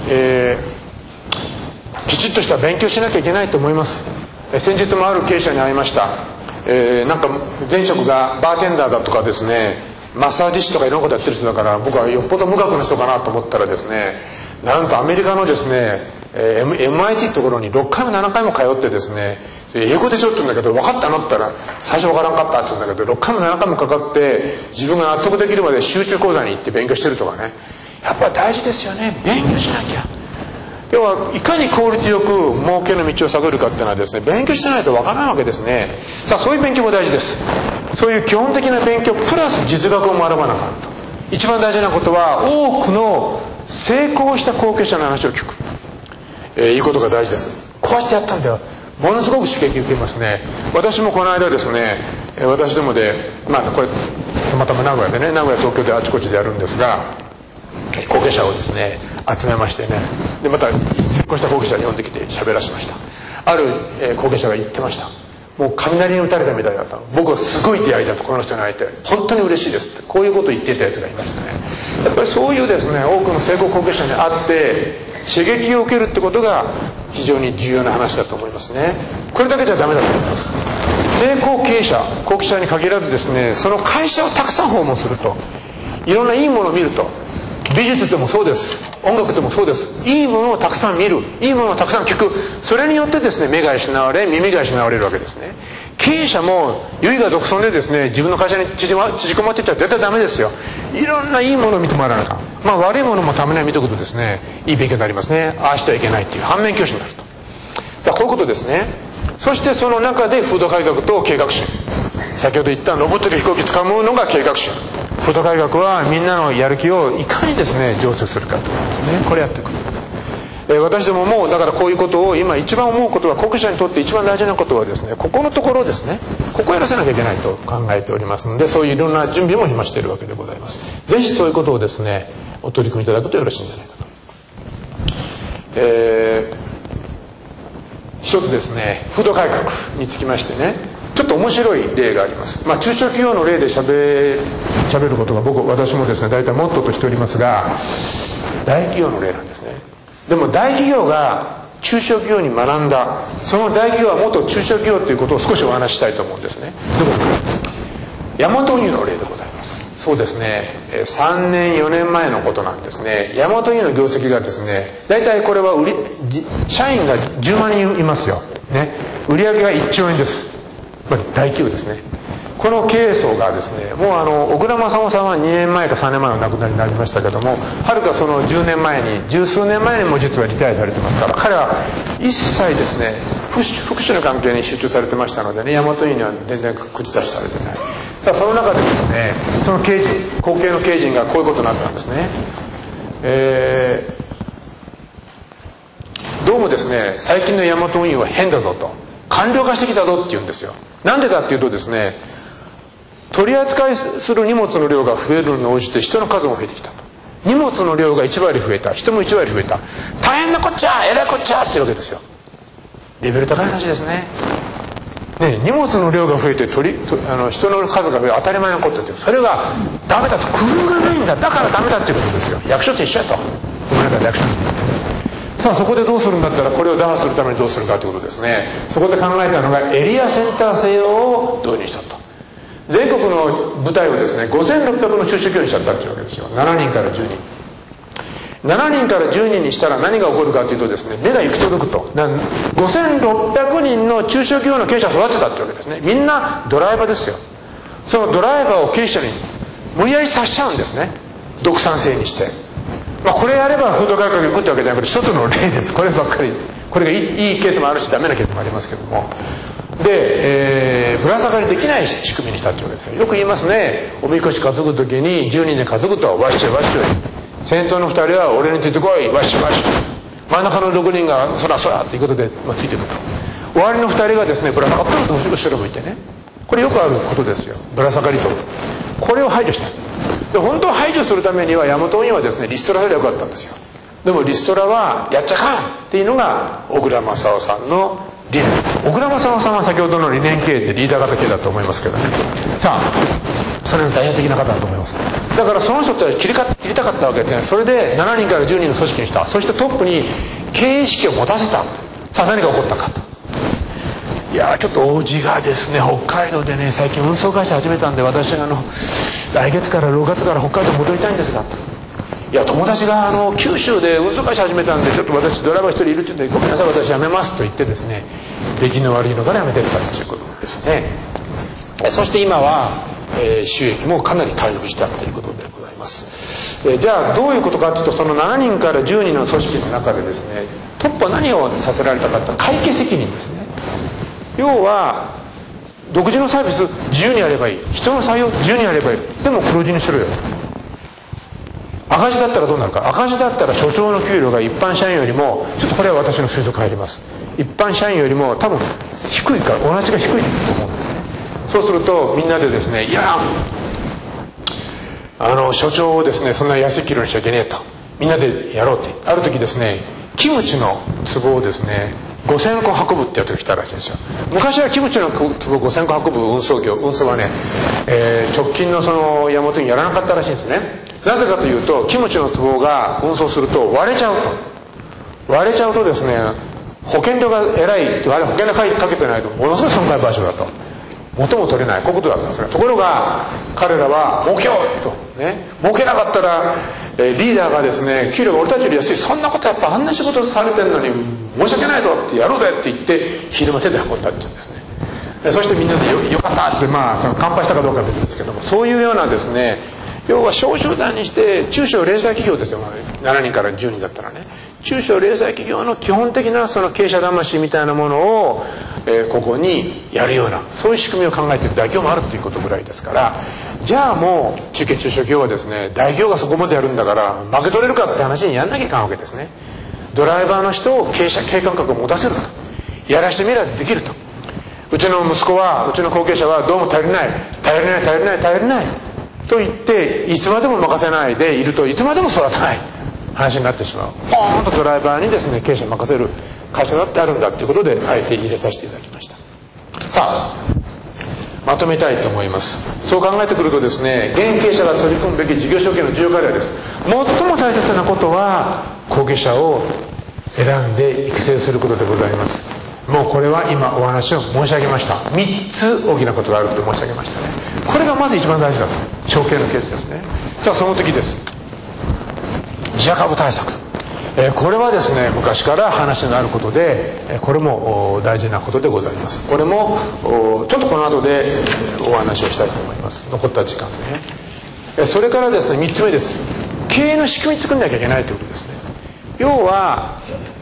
きちっとした勉強しなきゃいけないと思います。先日もある経営者に会いました。なんか前職がバーテンダーだとかですね、マッサージ師とかいろんなことやってる人だから、僕はよっぽど無学の人かなと思ったらですね、なんとアメリカのですね、MIT ってところに6回も7回も通ってですね、英語でちょっと言うんだけど分かったのって言ったら最初分からんかったって言うんだけど、6回も7回もかかって自分が納得できるまで集中講座に行って勉強してるとかね、やっぱり大事ですよね。勉強しなきゃ。要はいかに効率よく儲けの道を探るかっていうのはですね、勉強してないと分からないわけですね。さあそういう勉強も大事です。そういう基本的な勉強プラス実学を学ばなかった。一番大事なことは多くの成功した後継者の話を聞く、いうことが大事です。こうやってやったんだよ、ものすごく刺激受けますね。私もこの間ですね、 私どもで、これたまたま名古屋でね、名古屋東京であちこちでやるんですが、後継者をですね集めましてね、でまた結婚した後継者に呼んできて喋らしました。ある後継者が言ってました。もう雷に打たれたみたいだった。僕はすごい出会いだと、この人に会えて本当に嬉しいですって、こういうことを言っていたやつがいましたね。やっぱりそういうですね、多くの成功後継者に会って刺激を受けるってことが非常に重要な話だと思いますね。これだけじゃダメだと思います。成功経営者後継者に限らずですね、その会社をたくさん訪問すると、いろんないいものを見ると、美術でもそうです、音楽でもそうです。いいものをたくさん見る、いいものをたくさん聞く、それによってですね、目が失われ耳が失われるわけですね。経営者も唯我独尊でですね、自分の会社に縮こまっていっちゃ絶対ダメですよ。いろんないいものを見てもらわなきゃ、悪いものもたまには見ておくとですね、いい勉強になりますね。ああしてはいけないっていう反面教師になると。さあこういうことですね。そしてその中で風土改革と計画心、先ほど言った登ってる飛行機掴むのが計画心。風土改革はみんなのやる気をいかにですね醸成するかということですね。これやっていく。私どももだからこういうことを今一番思うことは、後継者にとって一番大事なことはですね、ここのところですね、ここをやらせなきゃいけないと考えておりますので、そういういろんな準備も今しているわけでございます。ぜひそういうことをですねお取り組みいただくとよろしいんじゃないかと。一つですね、風土改革につきましてね、ちょっと面白い例があります。中小企業の例でしゃべることが私もですね大体モットーとしておりますが、大企業の例なんですね。でも大企業が中小企業に学んだ、その大企業は元中小企業ということを少しお話ししたいと思うんですね。ヤマト運輸の例でございます。そうですね、3年4年前のことなんですね。ヤマト運輸の業績がですね、大体これは社員が10万人いますよ、ね、売上が1兆円です。大企業ですね。この経営層がですね、もう小倉正夫さんは2年前か3年前お亡くなりになりましたけども、はるかその10年前に十数年前にも実はリタイアされてますから、彼は一切ですね福祉の関係に集中されてましたのでね、大和運輸には全然口出しされてない。さあその中でですね、その後継の経営陣がこういうことになったんですね。どうもですね、最近の大和運輸は変だぞと、官僚化してきたぞって言うんですよ。なんでかっていうとですね、取り扱いする荷物の量が増えるのに応じて人の数も増えてきたと。荷物の量が1割増えた、人も1割増えた、大変なこっちゃ、えらいこっちゃっていうわけですよ。レベル高い話ですね。荷物の量が増えて人の数が増える当たり前のことですよ。それがダメだと、工夫がないんだ、だからダメだっていうことですよ。役所と一緒やと。ごめんなさい、役所に。さあそこでどうするんだったら、これを打破するためにどうするかということですね。そこで考えたのがエリアセンター制を導入したと。全国の部隊をですね5600の中小企業にしちゃったっていうわけですよ。7人から10人7人から10人にしたら何が起こるかというとですね、目が行き届くと。5600人の中小企業の経営者を育てたってわけですね。みんなドライバーですよ。そのドライバーを経営者に無理やりさせちゃうんですね、独産制にして。これやれば風土改革に行くってわけじゃなくて、一つの例です。こればっかり、これがいいケースもあるしダメなケースもありますけども、で、ぶら下がりできない仕組みにしたっていうわけですよ。よく言いますね、おみこし担ぐ時に10人で担ぐとワッシュワッシュ、先頭の2人は俺についてこいワッシュワッシュ、真ん中の6人がそらそらっていうことで、ついてると、終わりの2人がですねぶら下がってると後ろ向いてね、これよくあることですよ、ぶら下がりと。これを排除したで、本当は排除するためには大和運輸はですねリストラすればよかったんですよ。でもリストラはやっちゃかんっていうのが小倉正夫さんの理念。小倉正夫さんは先ほどの理念経営でリーダー型系だと思いますけどね。さあそれの代表的な方だと思います。だからその人たちは切りたかったわけですね。それで7人から10人の組織にした。そしてトップに経営意識を持たせた。さあ何が起こったかと。いやちょっと王子がですね、北海道でね最近運送会社始めたんで、私来月から6月から北海道戻りたいんですがと。いや友達が九州で運送会社始めたんで、ちょっと私ドライバー一人いるって言って、ごめんなさい私辞めますと言ってですね、出来の悪いのから辞めてったっていうことですね。そして今は、収益もかなり回復したということでございます。じゃあどういうことかというと、その7人から10人の組織の中でですね、トップは何をさせられたかというと会計責任ですね。要は独自のサービス自由にやればいい、人の採用自由にやればいい、でも黒字にしろよ。赤字だったらどうなるか。赤字だったら所長の給料が一般社員よりも、ちょっとこれは私の推測入ります、一般社員よりも多分低いから、同じが低いと思うんですね。 そうするとみんなでですね、いや所長をですねそんな安いキロにしちゃいけねえと、みんなでやろうって、ある時ですねキムチの壺をですね5000個運ぶってやつが来たらしいんですよ。昔はキムチの壺5000個運ぶ運送はね、直近のその山本にやらなかったらしいんですね。なぜかというと、キムチの壺が運送すると割れちゃうとですね、保険料がえらい、保険料かけてないとものすごい損害賠償だと、元も取れない、こういうことだったんですが、ところが彼らは儲けようとね、儲けなかったらリーダーがですね、給料が俺たちより安い、そんなことやっぱあんな仕事されてるのに申し訳ないぞって、やろうぜって言って昼間手で運んだって言うんですね。そしてみんなでよかったって、その乾杯したかどうかは別ですけども、そういうようなですね、要は小集団にして中小零細企業ですよ、7人から10人だったらね、中小零細企業の基本的なその経営者魂みたいなものを、ここにやるような、そういう仕組みを考えている大企業もあるということぐらいですから、じゃあもう中堅中小企業はですね、大企業がそこまでやるんだから負け取れるかって話にやんなきゃいかんわけですね。ドライバーの人を経営感覚を持たせると、やらしてみればできると。うちの息子は、うちの後継者はどうも足りないと言って、いつまでも任せないでいるといつまでも育たない話になってしまう。ポーンとドライバーにですね、経営者を任せる会社だってあるんだということで、あえて入れさせていただきました。さあ、まとめたいと思います。そう考えてくるとですね、現経営者が取り組むべき事業承継の重要課題です。最も大切なことは後継者を選んで育成することでございます。もうこれは今お話を申し上げました。3つ大きなことがあると申し上げましたね。これがまず一番大事だと、承継のケースですね。さあ、その時です。自社株対策、これはですね昔から話のあることで、これも大事なことでございます。これもちょっとこの後でお話をしたいと思います、残った時間でね。それからですね、3つ目です。経営の仕組み作んなきゃいけないということですね。要は、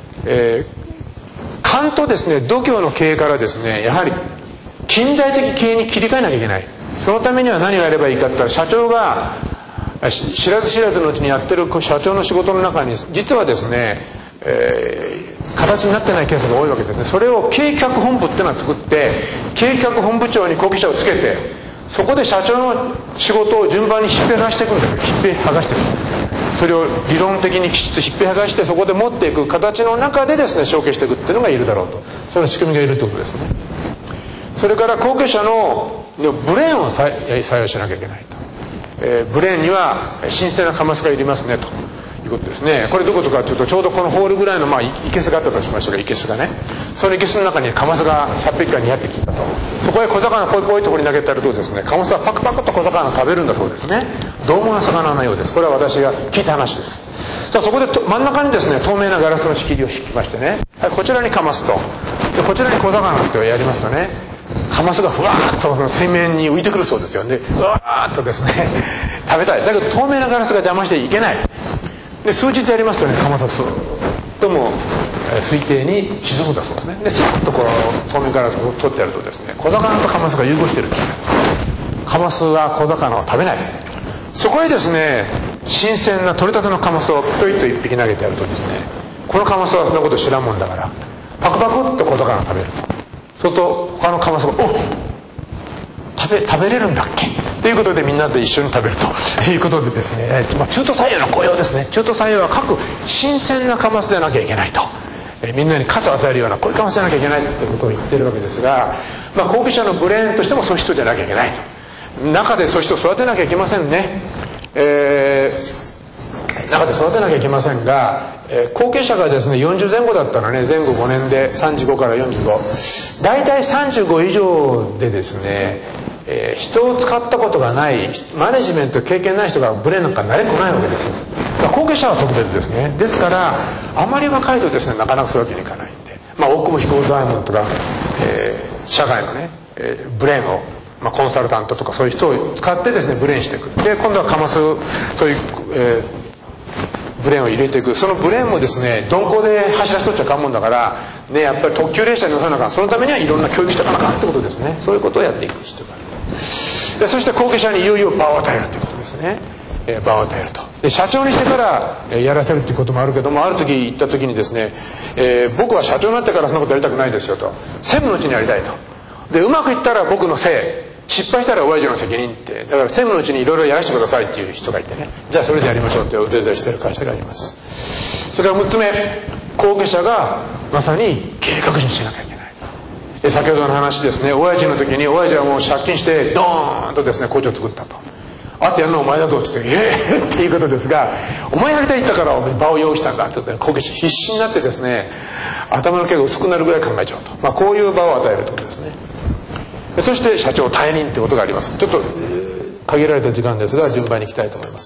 勘とですね度胸の経営からですね、やはり近代的経営に切り替えなきゃいけない。そのためには何をやればいいかって言ったら、社長が知らず知らずのうちにやってる社長の仕事の中に実はですね、形になってないケースが多いわけですね。それを経営企画本部っていうのを作って、経営企画本部長に後継者をつけて、そこで社長の仕事を順番にひっぺがしていくんだよ。ひっぺ剥がしていく。それを理論的にきちっとひっぺ剥がして、そこで持っていく形の中でですね承継していくっていうのがいるだろうと、その仕組みがいるということですね。それから後継者のブレーンを採用しなきゃいけないと。ブレーンには新鮮なカマスがいりますねということですね。これどことかというと、ちょうどこのホールぐらいの生けすがあったとしましょうか。生けすがね、その生けすの中にカマスが100匹から200匹いたと。そこへ小魚ポイポイと掘り投げてやるとですね、カマスはパクパクと小魚を食べるんだそうですね。獰猛な魚のようです。これは私が聞いた話です。さあ、そこで真ん中にですね透明なガラスの仕切りを引きましてね、はい、こちらにカマスと、でこちらに小魚ってやりますとね、カマスがふわーっと水面に浮いてくるそうですよね。うわーっとですね食べたい。だけど透明なガラスが邪魔していけない。で数日やりますとね、カマスはスーッとも水底に沈むんだそうですね。でスッとこう透明ガラスを取ってやるとですね、小魚とカマスが融合しているんです。カマスは小魚を食べない。そこへですね新鮮な取れたてのカマスをぴょいと1匹投げてやるとですね、このカマスはそんなこと知らんもんだからパクパクっと小魚を食べると。そうすると他のカマスが食べれるんだっけということで、みんなで一緒に食べるということでですね、中途採用の雇用ですね。中途採用は各新鮮なカマスでなきゃいけないと、みんなに価値を与えるようなこういうカマスでなきゃいけないということを言ってるわけですが、後継者のブレーンとしてもそういう人じゃなきゃいけないと。中でそういう人を育てなきゃいけませんね。中で育てなきゃいけませんが、後継者がですね40前後だったらね、前後5年で35から45、大体35以上でですね、人を使ったことがない、マネジメント経験ない人がブレーンなんか慣れっこないわけですよ。後継者は特別ですね。ですからあまり若いとですねなかなかそういうわけにいかないんで、大久保飛行大門とか、社外のね、ブレーンをコンサルタントとかそういう人を使ってですねブレーンしていく。で今度はカマス、そういう、ブレーンを入れていく。そのブレーンもですね鈍行で走らせとっちゃかんもんだからね、やっぱり特急列車に乗せなあかん。そのためにはいろんな教育していかなあかんってことですね。そういうことをやっていく必要がある。でそして後継者にいよいよ場を与えるということですね。場を与えると。で社長にしてからやらせるっていうこともあるけども、ある時行った時にですね、僕は社長になってからそんなことやりたくないですよと、専務のうちにやりたいと。でうまくいったら僕のせい、 失敗したら親父の責任って、だから専務のうちにいろいろやらせてくださいっていう人がいてね、じゃあそれでやりましょうってお手伝いしてる会社があります。それから6つ目、後継者がまさに計画しなきゃいけない。先ほどの話ですね、親父の時に親父はもう借金してドーンとですね工場を作ったと。あとやるのはお前だぞって言ってっていうことですが、お前やりたいって言ったから場を用意したんだって言って後継者必死になってですね、頭の毛が薄くなるぐらい考えちゃうと、こういう場を与えるということですね。そして社長退任ということがあります。ちょっと限られた時間ですが順番にいきたいと思います。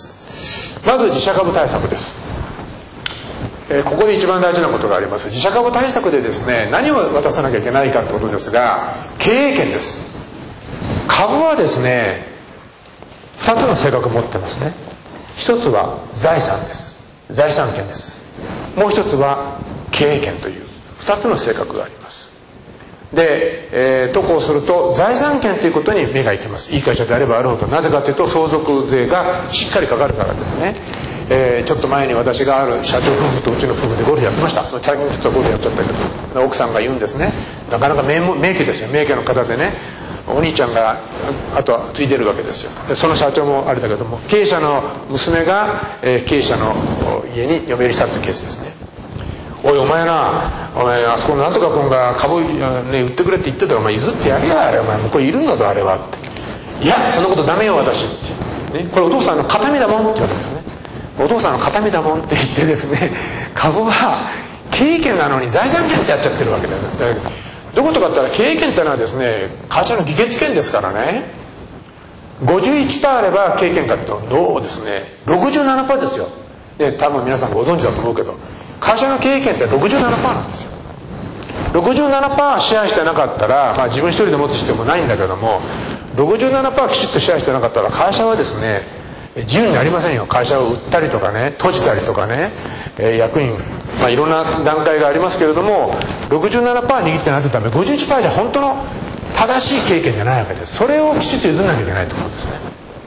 まず自社株対策です。ここで一番大事なことがあります。自社株対策でですね、何を渡さなきゃいけないかということですが、経営権です。株はですね2つの性格を持ってますね。一つは財産です。財産権です。もう一つは経営権という2つの性格があります。で、とこうすると財産権ということに目がいきます。いい会社であればあるほど。なぜかというと相続税がしっかりかかるからですね。ちょっと前に私がある社長夫婦とうちの夫婦でゴルフやってました。最近ちょっとゴルフやっちゃったけど、奥さんが言うんですね、なかなか名家ですよ、名家の方でね、お兄ちゃんがあとはついてるわけですよ。でその社長もあれだけども、経営者の娘が、経営者の家に嫁入りしたってケースですね。おいお前あそこのなんとか君が株、ね、売ってくれって言ってたらお前譲ってやれや、あれお前向こういるんだぞあれはって。いやそんなことダメよ私って、ね、これお父さんの形見だもんって言うわけですね。お父さんの形見だもんって言ってですね、株は経営権なのに財産権ってやっちゃってるわけだよ。どういうことかって言ったら、経営権ってのはですね会社の議決権ですからね。51% あれば経営権かってどうですね 67% ですよ。で多分皆さんご存知だと思うけど、会社の経営権って 67% なんですよ。67% 支配してなかったら、自分一人で持つ必要もないんだけども、67% きちっと支配してなかったら会社はですね自由になりませんよ。会社を売ったりとかね、閉じたりとかね、役員、いろんな段階がありますけれども、67% 握ってなってため 51% じゃ本当の正しい経営権じゃないわけです。それをきちっと譲らなきゃいけないと思うんです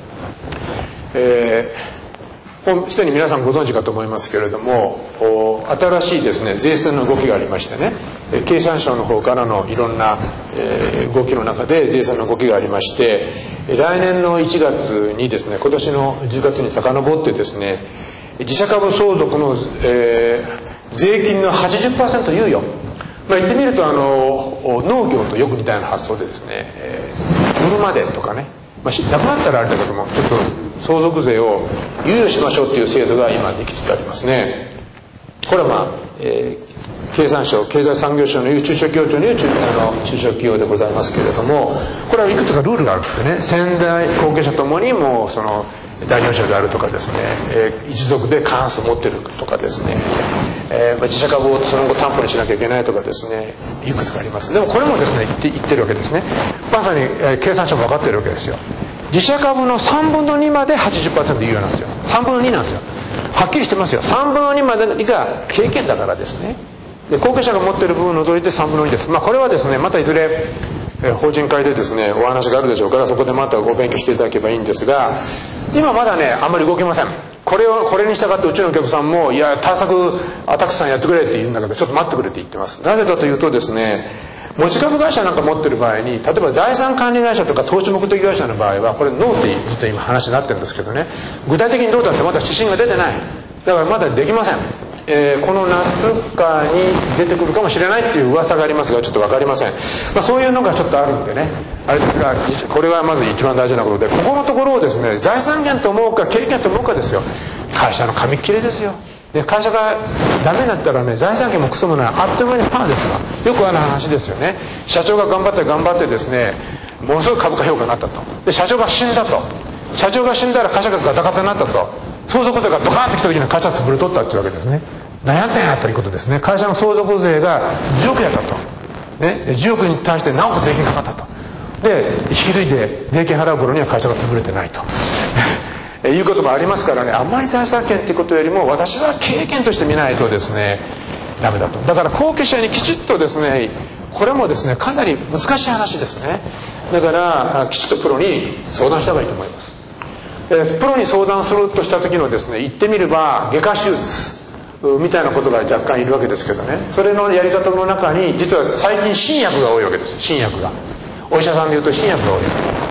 ね。すでに皆さんご存知かと思いますけれども、新しいですね税制の動きがありましてね、経産省の方からのいろんな、動きの中で税制の動きがありまして、来年の1月にですね、今年の10月に遡ってですね、自社株相続の、税金の 80% 猶予、言ってみると農業とよく似たような発想でですね、売るまでとかね、亡くなったらあれだけどもちょっと相続税を猶予しましょうっていう制度が今できつつありますね。これは経産省経済産業省の中小企業庁にいう中小企業でございますけれども、これはいくつかルールがあるんですね。先代後継者ともにもうその代表者であるとかですね、一族で過半数持ってるとかですね、自社株をその後担保にしなきゃいけないとかですね、いくつかあります。でもこれもですね言ってるわけですね。まさに、経産省も分かってるわけですよ。自社株の3分の2まで 80% 猶予なんですよ。3分の2なんですよ。はっきりしてますよ。3分の2までが経営権だからですね。で後継者が持っている部分を除いて3分の2です。これはですねまたいずれ法人会でですねお話があるでしょうから、そこでまたご勉強していただければいいんですが、今まだねあんまり動けません。これに従ってうちのお客さんもいや対策たくさんやってくれって言うんだけど、ちょっと待ってくれって言ってます。なぜかというとですね、持ち株会社なんか持ってる場合に、例えば財産管理会社とか投資目的会社の場合はこれノーってずっと今話になってるんですけどね、具体的にどうだってまだ指針が出てない。だからまだできません。この夏かに出てくるかもしれないっていう噂がありますが、ちょっと分かりません。そういうのがちょっとあるんでね、あれですが、これはまず一番大事なことで、ここのところをですね財産権と思うか経営権と思うかですよ。会社の紙っ切れですよ。で会社がダメになったらね、財産権もクソもない、あっという間にパーですが、よくある話ですよね。社長が頑張ってですね、ものすごい株価評価になったと。で社長が死んだと。社長が死んだら会社がガタガタになったと。相続税がドカーンと来た時には会社は潰れとったっていうわけですね。悩んだんやということですね。会社の相続税が10億やったと、ね、10億に対して何億税金かかったと。で引き継いで税金払う頃には会社が潰れてないということもありますからね、あんまり財産権ということよりも私は経営権として見ないとですねダメだと。だから後継者にきちっとですね、これもですねかなり難しい話ですね。だからきちっとプロに相談した方がいいと思います。プロに相談するとした時のですね、言ってみれば外科手術みたいなことが若干いるわけですけどね、それのやり方の中に実は最近新薬が多いわけです。新薬がお医者さんでいうと新薬が多い。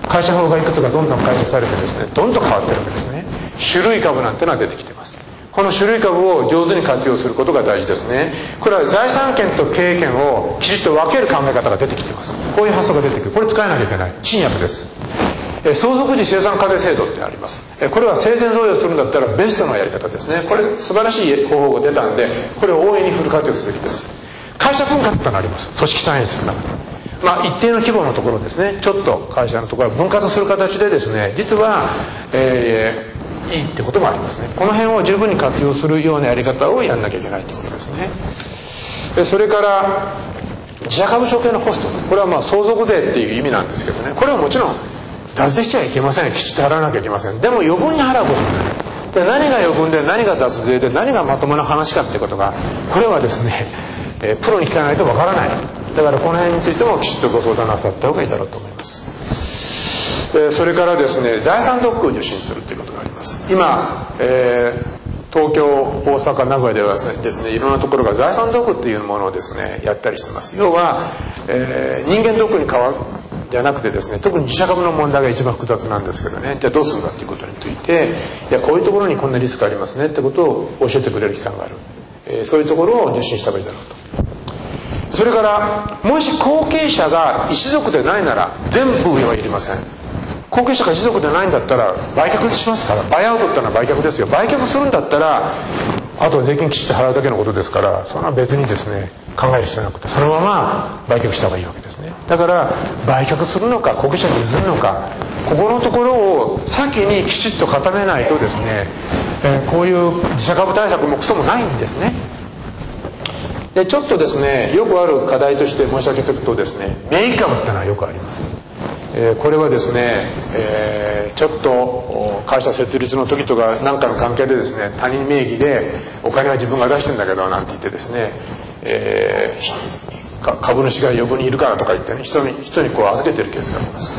会社法がいくつかどんどん改正されてですね、どんどん変わってるわけですね。種類株なんてのは出てきています。この種類株を上手に活用することが大事ですね。これは財産権と経営権をきちっと分ける考え方が出てきています。こういう発想が出てくる。これ使えなきゃいけない。新薬です。相続時生産課税制度ってあります。これは生前贈与するんだったらベストなやり方ですね。これ素晴らしい方法が出たんで、これを大いにフル活用すべきです。会社分割ってのあります。組織再編する中で、一定の規模のところですね、ちょっと会社のところを分割する形でですね、実は、いいってこともありますね。この辺を十分に活用するようなやり方をやんなきゃいけないってことですね。それから自社株証券のコスト、これは相続税っていう意味なんですけどね、これはもちろん脱税しちゃいけません。きちっと払わなきゃいけません。でも余分に払うことになる。で、何が余分で何が脱税で何がまともな話かってことが、これはですね、プロに聞かないとわからない。だからこの辺についてもきちっとご相談なさった方がいいだろうと思います。それからですね、財産特区を受信するということがあります。今、東京、大阪、名古屋ではですね、いろんなところが財産特区っていうものをですね、やったりしています。要は、人間特区に変わるじゃなくてですね、特に自社株の問題が一番複雑なんですけどね、じゃあどうするんだっていうことについて、いやこういうところにこんなリスクありますねってことを教えてくれる機関がある。そういうところを受信した方がいいだろうと。それからもし後継者が一族でないなら全部はいりません。後継者が一族でないんだったら売却しますから。バイアウトってのは売却ですよ。売却するんだったらあとは税金きちっと払うだけのことですから、それは別にですね考える必要なくて、そのまま売却した方がいいわけですね。だから売却するのか後継者に譲るのか、ここのところを先にきちっと固めないとですね、こういう自社株対策もクソもないんですね。でちょっとですね、よくある課題として申し上げておくとですね、名義株ってのはよくあります。これはですね、ちょっと会社設立の時とか何かの関係でですね、他人名義でお金は自分が出してんだけどなんて言ってですね、株主が余分にいるからとか言ってね、人にこう預けてるケースがあります。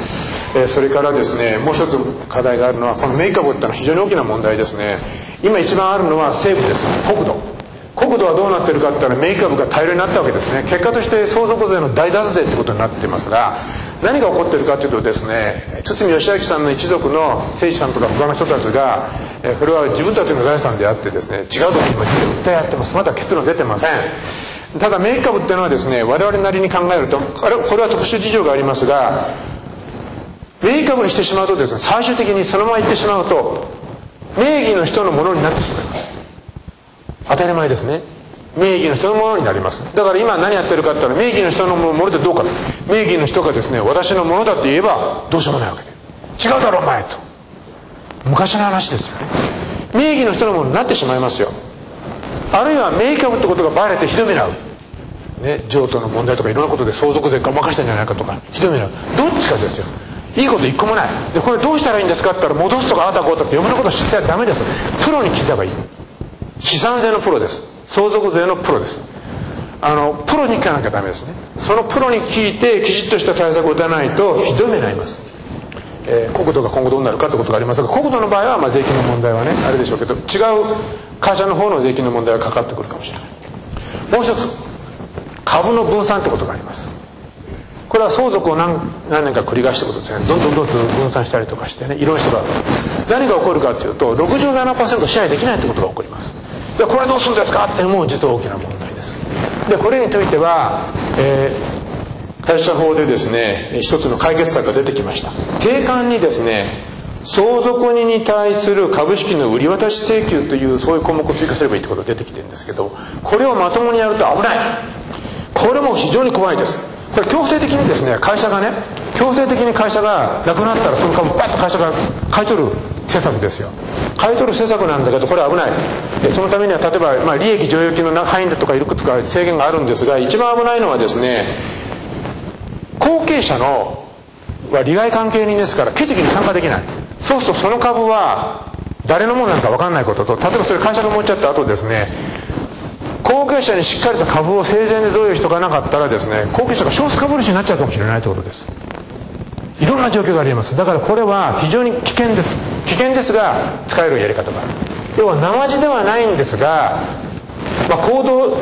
それからですね、もう一つ課題があるのは、この名義株ってのは非常に大きな問題ですね。今一番あるのは西部です。国土はどうなってるかって言ったら名義株が大量になったわけですね。結果として相続税の大脱税ってことになっていますが、何が起こってるかというとですね、堤義明さんの一族の政治さんとか他の人たちが、これは自分たちの財産であってですね、違うところに今訴え合ってます。まだ結論出てません。ただ名義株っていうのはですね、我々なりに考えるとこれは特殊事情がありますが、名義株にしてしまうとですね、最終的にそのまま言ってしまうと名義の人のものになってしまいます。当たり前ですね。名義の人のものになります。だから今何やってるかって言ったら、名義の人のものってどうか、名義の人がですね私のものだって言えばどうしようもないわけで、違うだろお前と、昔の話ですよね。名義の人のものになってしまいますよ。あるいは名義株ってことがバレてひどめらう、ね、譲渡の問題とかいろんなことで相続税ごまかしたんじゃないかとかひどめらう、どっちかですよ。いいこと一個もない。でこれどうしたらいいんですかって言ったら、戻すとかああだこうだって余分なこと知ってはダメです。プロに聞いた方がいい。資産税のプロです。相続税のプロです。プロに聞かなきゃダメですね。そのプロに聞いてきちっとした対策を打たないとひどい目になります。国土が今後どうなるかということがありますが、国土の場合は税金の問題はねあれでしょうけど、違う会社の方の税金の問題がかかってくるかもしれない。もう一つ、株の分散ってことがあります。これは相続を何年か繰り返したことですね。どんどん分散したりとかしてね、いろんな人が何が起こるかというと 67% 支配できないってことが起こります。でこれどうするんですかってもう実は大きな問題です。でこれについては、会社法でですね一つの解決策が出てきました。定款にですね、相続人に対する株式の売り渡し請求というそういう項目を追加すればいいってことが出てきてるんですけど、これをまともにやると危ない。これも非常に怖いです。これ強制的にですね、会社がなくなったらその株バッと会社が買い取る施策ですよ。買い取る施策なんだけど、これは危ない。そのためには例えば、利益剰余金の範囲だとかいくつか制限があるんですが、一番危ないのはですね、後継者のは利害関係人ですから決議に参加できない。そうするとその株は誰のものなのか分からないことと、例えばそれ会社が持っちゃった後ですね、後継者にしっかりと株を生前で贈与しておかなかったらですね、後継者が少数株主になっちゃうかもしれないということです。いろんな状況があります。だからこれは非常に危険です。危険ですが使えるやり方がある。要は生地ではないんですが、行動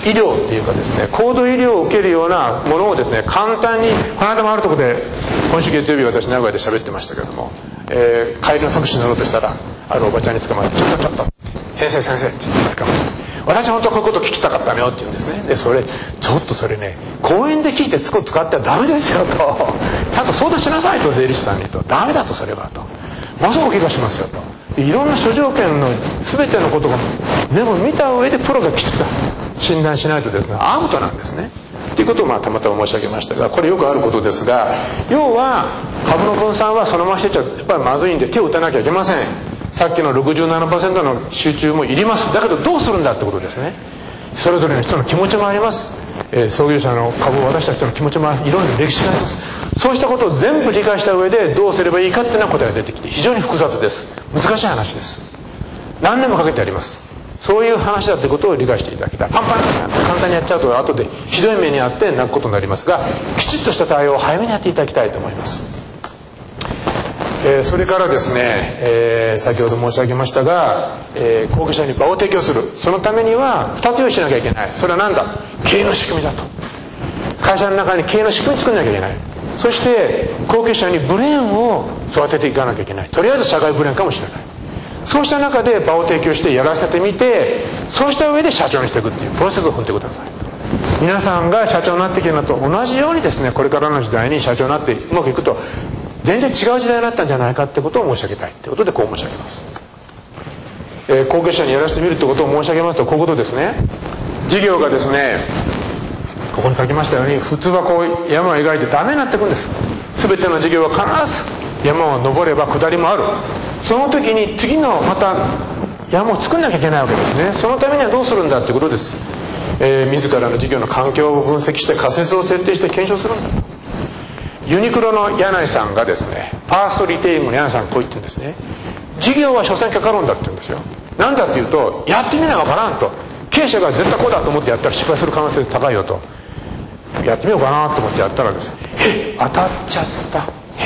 医療っていうかですね、高度医療を受けるようなものをですね、簡単に、この間もあるところで今週月曜日私名古屋で喋ってましたけども、帰りのタクシーに乗ろうとしたらあるおばちゃんに捕まって「ちょっと先生先生」って言って私本当はこういうこと聞きたかったのよって言うんですね。で、ちょっとそれね、講演で聞いて使ってはダメですよと、ちゃんと相談しなさいと、税理士さんにと、ダメだとそれはと、ものすごく怪我しますよと、いろんな諸条件の全てのことが全部見た上でプロがきちっと診断しないとですね、アウトなんですねということをたまたま申し上げましたが、これよくあることですが、要は株の分散はそのまましてちゃやっぱりまずいんで手を打たなきゃいけません。さっきの 67% の集中もいります。だけどどうするんだってことですね。それぞれの人の気持ちもあります、創業者の株を渡した人の気持ちもいろんな歴史があります。そうしたことを全部理解した上でどうすればいいかっていうような答えが出てきて、非常に複雑です。難しい話です。何年もかけてあります。そういう話だということを理解していただきたい。パンパンって簡単にやっちゃうと後でひどい目にあって泣くことになりますが、きちっとした対応を早めにやっていただきたいと思います。それからですね、先ほど申し上げましたが、後継者に場を提供する。そのためには2つ用意しなきゃいけない。それは何だ？経営の仕組みだと。会社の中に経営の仕組み作らなきゃいけない。そして後継者にブレーンを育てていかなきゃいけない。とりあえず社外ブレーンかもしれない。そうした中で場を提供してやらせてみて、そうした上で社長にしていくっていうプロセスを踏んでください。皆さんが社長になっていけるのと同じようにですね、これからの時代に社長になってうまくいくと全然違う時代になったんじゃないかってことを申し上げたいってことでこう申し上げます。後継者にやらせてみるってことを申し上げますと、こういうことですね。事業がですね、ここに書きましたように普通はこう山を描いてダメになっていくんです。全ての事業は必ず山を登れば下りもある。その時に次のまた山を作んなきゃいけないわけですね。そのためにはどうするんだってことです。自らの事業の環境を分析して仮説を設定して検証するんだと。ユニクロの柳井さんがですね、ファーストリテイリングの柳井さんこう言ってるんですね。事業は所詮かかるんだって言うんですよ。なんだっていうと、やってみなわからんと。経営者が絶対こうだと思ってやったら失敗する可能性高いよと。やってみようかなと思ってやったらですね、当たっちゃった。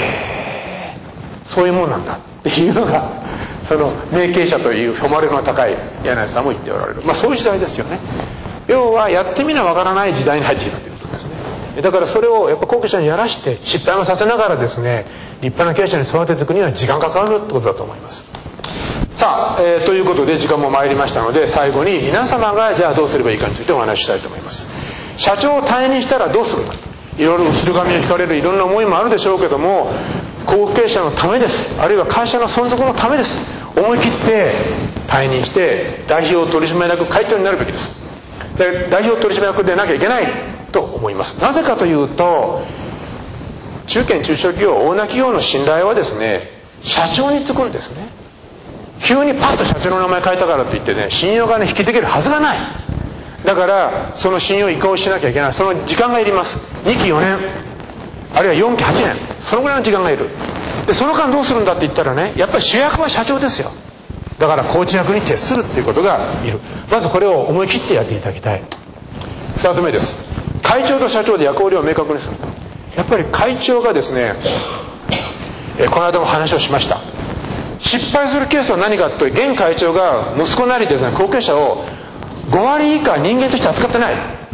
そういうもんなんだっていうのが、その名経営者という誉れの高い柳井さんも言っておられる。そういう時代ですよね。要はやってみなわからない時代に入っているということですね。だからそれをやっぱ後継者にやらして失敗もさせながらですね、立派な経営者に育てていくには時間かかるってことだと思います。さあ、ということで時間も参りましたので、最後に皆様がじゃあどうすればいいかについてお話ししたいと思います。社長を退任したらどうするか、いろいろ後ろ髪を引かれるいろんな思いもあるでしょうけども、後継者のためです。あるいは会社の存続のためです。思い切って退任して代表取締役会長になるべきです。で、代表取締役でなきゃいけないと思います。なぜかというと、中堅中小企業、大な企業の信頼はですね、社長につくんですね。急にパッと社長の名前変えたからといってね、信用がね引きできるはずがない。だからその信用移行しなきゃいけない。その時間がいります。2期4年あるいは4期8年、そのぐらいの時間がいる。でその間どうするんだって言ったらね、やっぱり主役は社長ですよ。だからコーチ役に徹するっていうことがいる。まずこれを思い切ってやっていただきたい。2つ目です。会長と社長で役割を明確にする。やっぱり会長がですね、この間も話をしました。失敗するケースは何かというと、現会長が息子なりですね、後継者を5割以下人間として扱ってない。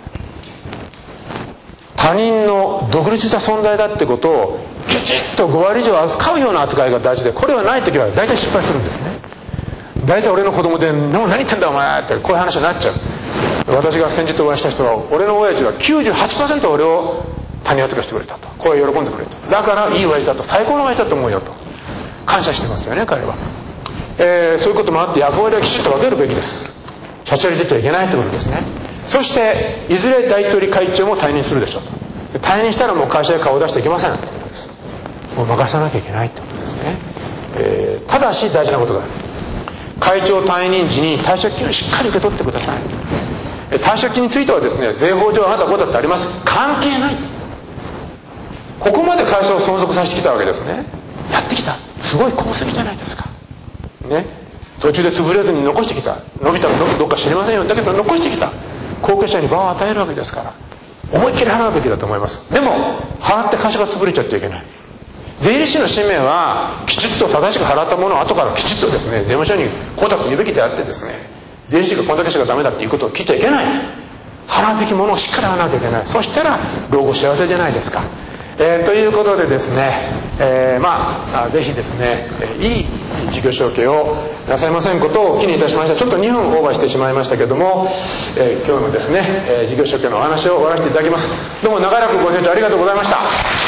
他人の独立した存在だってことをきちっと5割以上扱うような扱いが大事で、これはない時は大体失敗するんですね。大体俺の子供で何言ってんだお前ってこういう話になっちゃう。私が先日お会いした人は、俺の親父は 98% 俺を他人扱いしてくれたと、これ喜んでくれた。だからいい親父だと、最高の親父だと思うよと感謝してますよね、彼は。そういうこともあって役割はきちっと分けるべきです。しゃちゃり出ちゃいけないってことですね。そしていずれ大取会長も退任するでしょうと。退任したらもう会社で顔を出していけませんってことです。もう任さなきゃいけないってことですね。ただし大事なことがある。会長退任時に退職金をしっかり受け取ってください。退職金についてはですね、税法上あなたこうだってあります。関係ない。ここまで会社を存続させてきたわけですね。やってきたすごい功績じゃないですかね。途中で潰れずに残してきた。伸びたのどっか知りませんよ。だけど残してきた。後継者に場を与えるわけですから、思いっきり払うべきだと思います。でも払って会社が潰れちゃってはいけない。税理士の使命はきちっと正しく払ったものを後からきちっとですね、税務署にこうだと言うべきであってですね、税理士がこんだけしかダメだっていうことを聞いちゃいけない。 払うべきものをしっかり払わなきゃいけない。そしたら老後幸せじゃないですか。ということでですね、ぜひですね、いい事業承継をなさいませんことを記念いたしました。ちょっと2分オーバーしてしまいましたけども、今日のですね、事業承継のお話を終わらせていただきます。どうも長らくご清聴ありがとうございました。